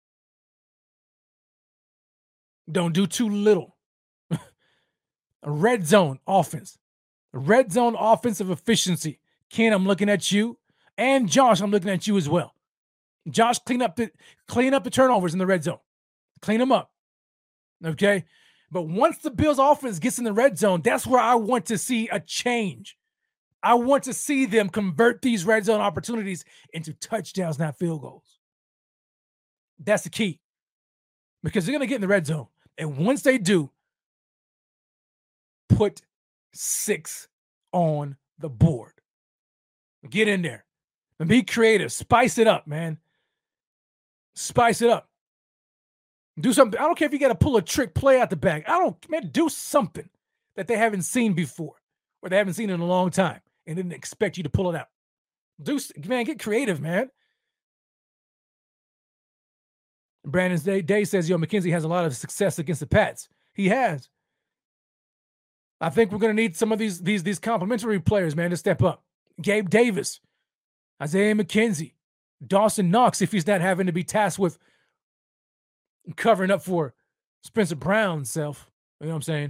Don't do too little. A red zone offense. A red zone offensive efficiency. Ken, I'm looking at you. And Josh, I'm looking at you as well. Josh, clean up the turnovers in the red zone. Clean them up. Okay? But once the Bills offense gets in the red zone, that's where I want to see a change. I want to see them convert these red zone opportunities into touchdowns, not field goals. That's the key. Because they're going to get in the red zone. And once they do, put 6 on the board. Get in there and be creative. Spice it up, man. Spice it up. Do something. I don't care if you got to pull a trick play out the back. Do something that they haven't seen before or they haven't seen in a long time and didn't expect you to pull it out. Get creative, man. Brandon Day says, McKenzie has a lot of success against the Pats. He has. I think we're going to need some of these complimentary players, man, to step up. Gabe Davis, Isaiah McKenzie, Dawson Knox, if he's not having to be tasked with covering up for Spencer Brown's self. You know what I'm saying?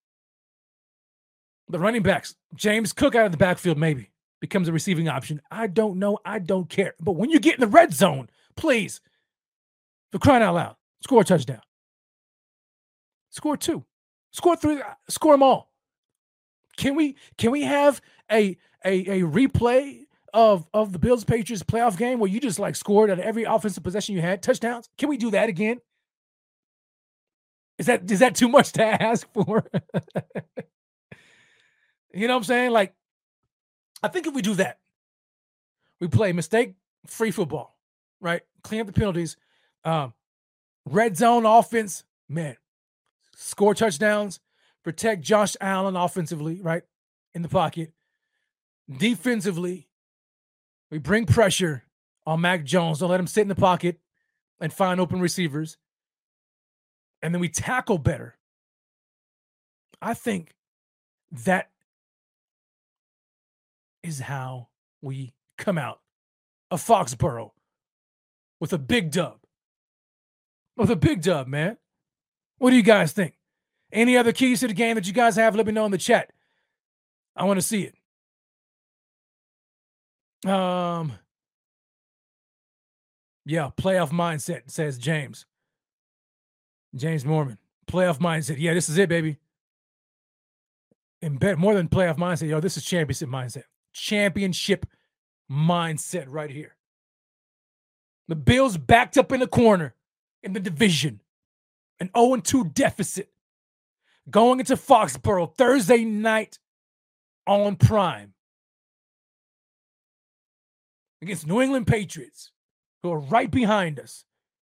The running backs, James Cook out of the backfield maybe becomes a receiving option. I don't know. I don't care. But when you get in the red zone, please, for crying out loud, score a touchdown. Score 2. Score 3. Score them all. Can we have a replay of the Bills Patriots playoff game where you just like scored at every offensive possession you had touchdowns? Can we do that again? Is that too much to ask for? You know what I'm saying? Like, I think if we do that, we play mistake-free football, right? Clean up the penalties. Red zone offense, man. Score touchdowns. Protect Josh Allen offensively, right? In the pocket. Defensively, we bring pressure on Mac Jones. Don't let him sit in the pocket and find open receivers. And then we tackle better. I think that is how we come out of Foxborough with a big dub. With a big dub, man. What do you guys think? Any other keys to the game that you guys have? Let me know in the chat. I want to see it. Yeah, playoff mindset, says James. James Mormon. Playoff mindset. Yeah, this is it, baby. And more than playoff mindset, this is championship mindset. Championship mindset right here. The Bills backed up in the corner in the division. An 0-2 deficit. Going into Foxborough Thursday night on Prime. Against New England Patriots, who are right behind us.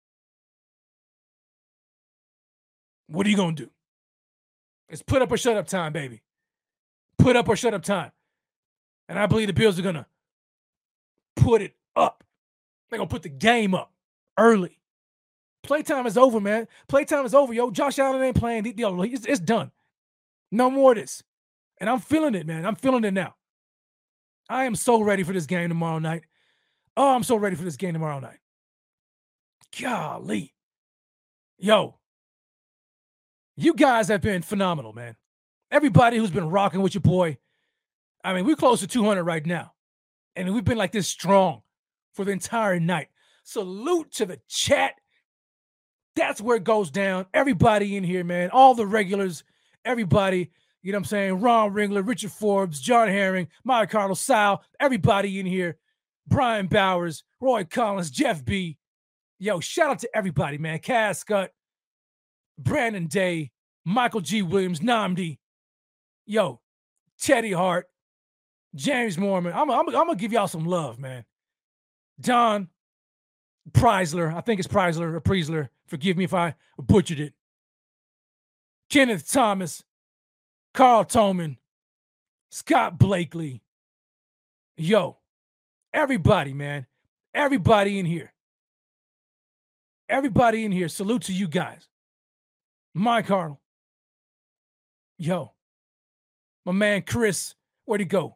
What are you going to do? It's put up or shut up time, baby. Put up or shut up time. And I believe the Bills are going to put it up. They're going to put the game up early. Playtime is over, man. Playtime is over, yo. Josh Allen ain't playing. It's done. No more of this. And I'm feeling it, man. I'm feeling it now. I am so ready for this game tomorrow night. Oh, I'm so ready for this game tomorrow night. Golly. Yo. You guys have been phenomenal, man. Everybody who's been rocking with your boy. I mean, we're close to 200 right now. And we've been like this strong for the entire night. Salute to the chat. That's where it goes down. Everybody in here, man. All the regulars. Everybody. You know what I'm saying? Ron Ringler, Richard Forbes, John Herring, Mike Carlos, Sal. Everybody in here. Brian Bowers, Roy Collins, Jeff B. Yo, shout out to everybody, man. Cass Scott, Brandon Day, Michael G. Williams, Namdi. Yo, Teddy Hart, James Mormon. I'm going to give y'all some love, man. Don Preisler. I think it's Preisler or Preisler. Forgive me if I butchered it. Kenneth Thomas, Carl Toman, Scott Blakely. Yo, everybody, man. Everybody in here. Everybody in here. Salute to you guys. Mike Arnold. Yo. My man Chris. Where'd he go?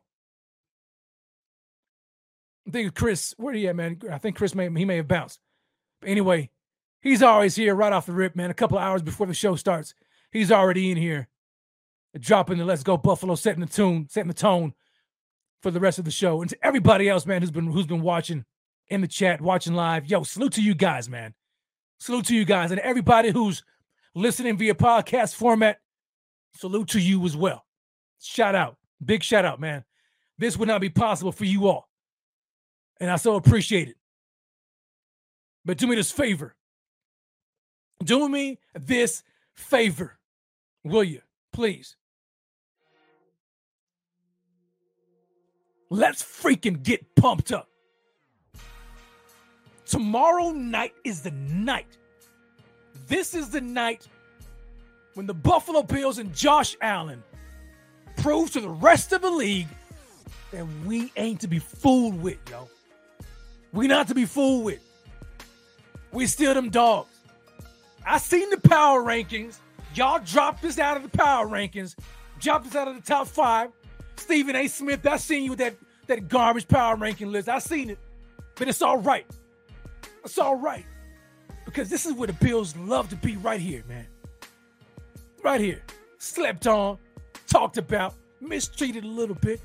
I think Chris, where'd he at, man? I think Chris may have bounced. But anyway, he's always here right off the rip, man. A couple of hours before the show starts. He's already in here. Dropping the Let's Go Buffalo, setting the tone for the rest of the show. And to everybody else, man, who's been watching in the chat, watching live. Yo, salute to you guys, man. Salute to you guys. And everybody who's listening via podcast format, salute to you as well. Shout out. Big shout out, man. This would not be possible for you all. And I so appreciate it. But do me this favor. Do me this favor. Will you? Please. Let's freaking get pumped up. Tomorrow night is the night. This is the night when the Buffalo Bills and Josh Allen prove to the rest of the league that we ain't to be fooled with, yo. We not to be fooled with. We still them dogs. I seen the power rankings. Y'all dropped us out of the power rankings. Dropped us out of the top 5. Stephen A. Smith, I seen you with that garbage power ranking list. I seen it. But it's all right. It's all right. Because this is where the Bills love to be, right here, man. Right here. Slept on, talked about, mistreated a little bit.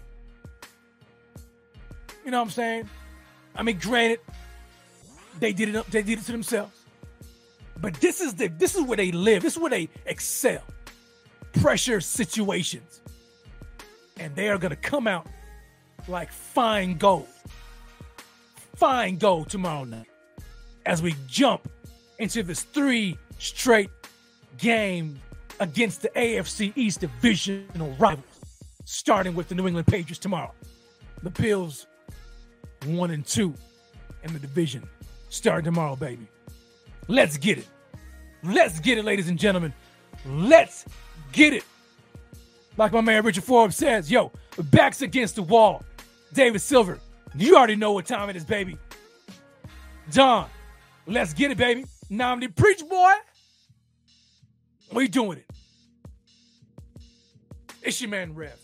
You know what I'm saying? I mean, granted, they did it to themselves. But this is where they live. This is where they excel. Pressure situations. And they are going to come out like fine gold. Fine gold tomorrow night. As we jump into this 3 straight games against the AFC East divisional rivals. Starting with the New England Patriots tomorrow. The Bills 1-2 in the division. Starting tomorrow, baby. Let's get it. Let's get it, ladies and gentlemen. Let's get it. Like my man Richard Forbes says, yo, backs against the wall. David Silver, you already know what time it is, baby. Don, let's get it, baby. Nominee Preach, boy. We doing it. It's your man, Rev.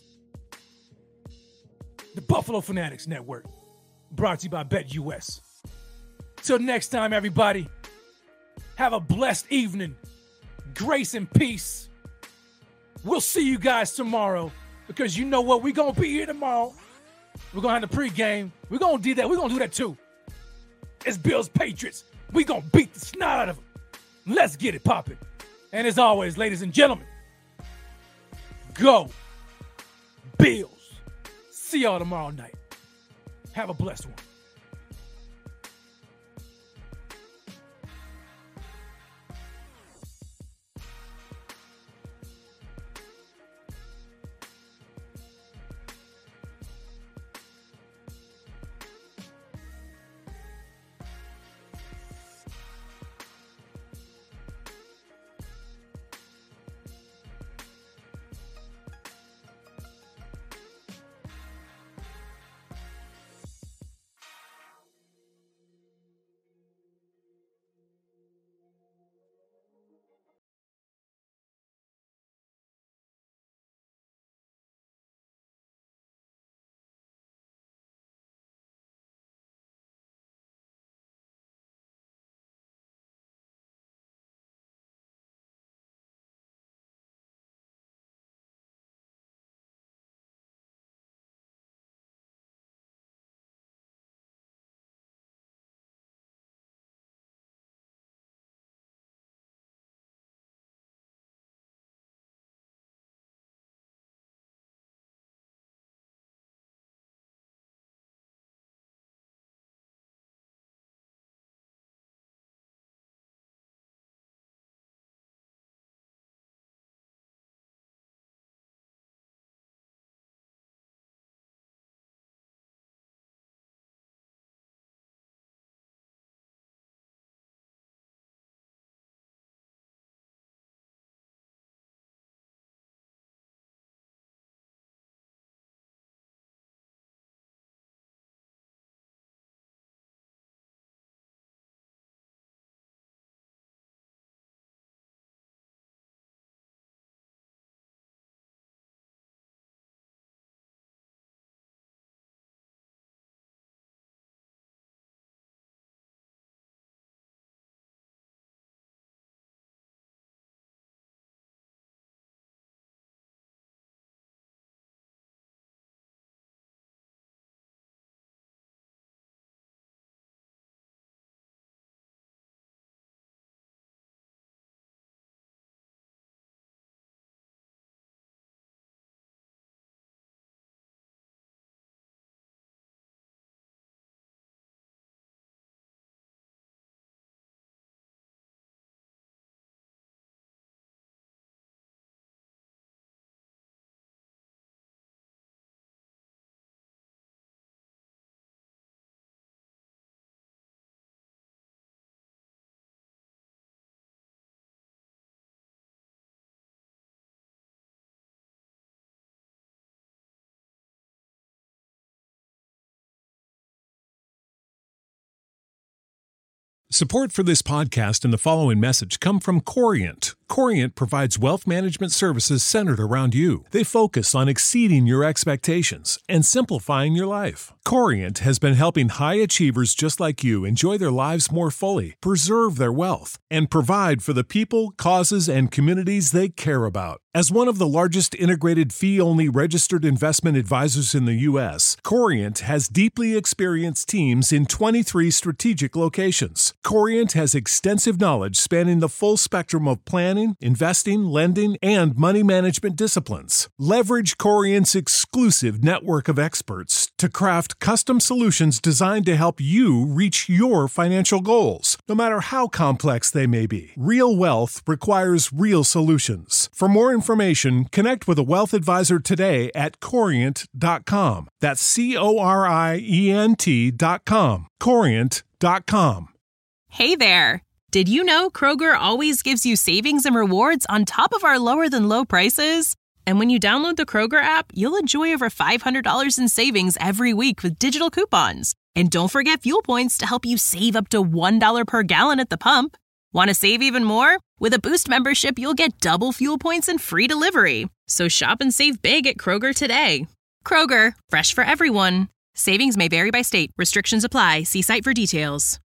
The Buffalo Fanatics Network. Brought to you by BetUS. Till next time, everybody. Have a blessed evening. Grace and peace. We'll see you guys tomorrow because you know what? We're going to be here tomorrow. We're going to have the pregame. We're going to do that. We're going to do that too. It's Bills Patriots. We're going to beat the snot out of them. Let's get it popping. And as always, ladies and gentlemen, go Bills. See y'all tomorrow night. Have a blessed one. Support for this podcast and the following message come from Corient. Corient provides wealth management services centered around you. They focus on exceeding your expectations and simplifying your life. Corient has been helping high achievers just like you enjoy their lives more fully, preserve their wealth, and provide for the people, causes, and communities they care about. As one of the largest integrated fee-only registered investment advisors in the U.S., Corient has deeply experienced teams in 23 strategic locations. Corient has extensive knowledge spanning the full spectrum of planning, investing, lending, and money management disciplines. Leverage Corient's exclusive network of experts to craft custom solutions designed to help you reach your financial goals, no matter how complex they may be. Real wealth requires real solutions. For more information, connect with a wealth advisor today at Corient.com. That's Corient.com. Corient.com. Hey there! Did you know Kroger always gives you savings and rewards on top of our lower-than-low prices? And when you download the Kroger app, you'll enjoy over $500 in savings every week with digital coupons. And don't forget fuel points to help you save up to $1 per gallon at the pump. Want to save even more? With a Boost membership, you'll get double fuel points and free delivery. So shop and save big at Kroger today. Kroger, fresh for everyone. Savings may vary by state. Restrictions apply. See site for details.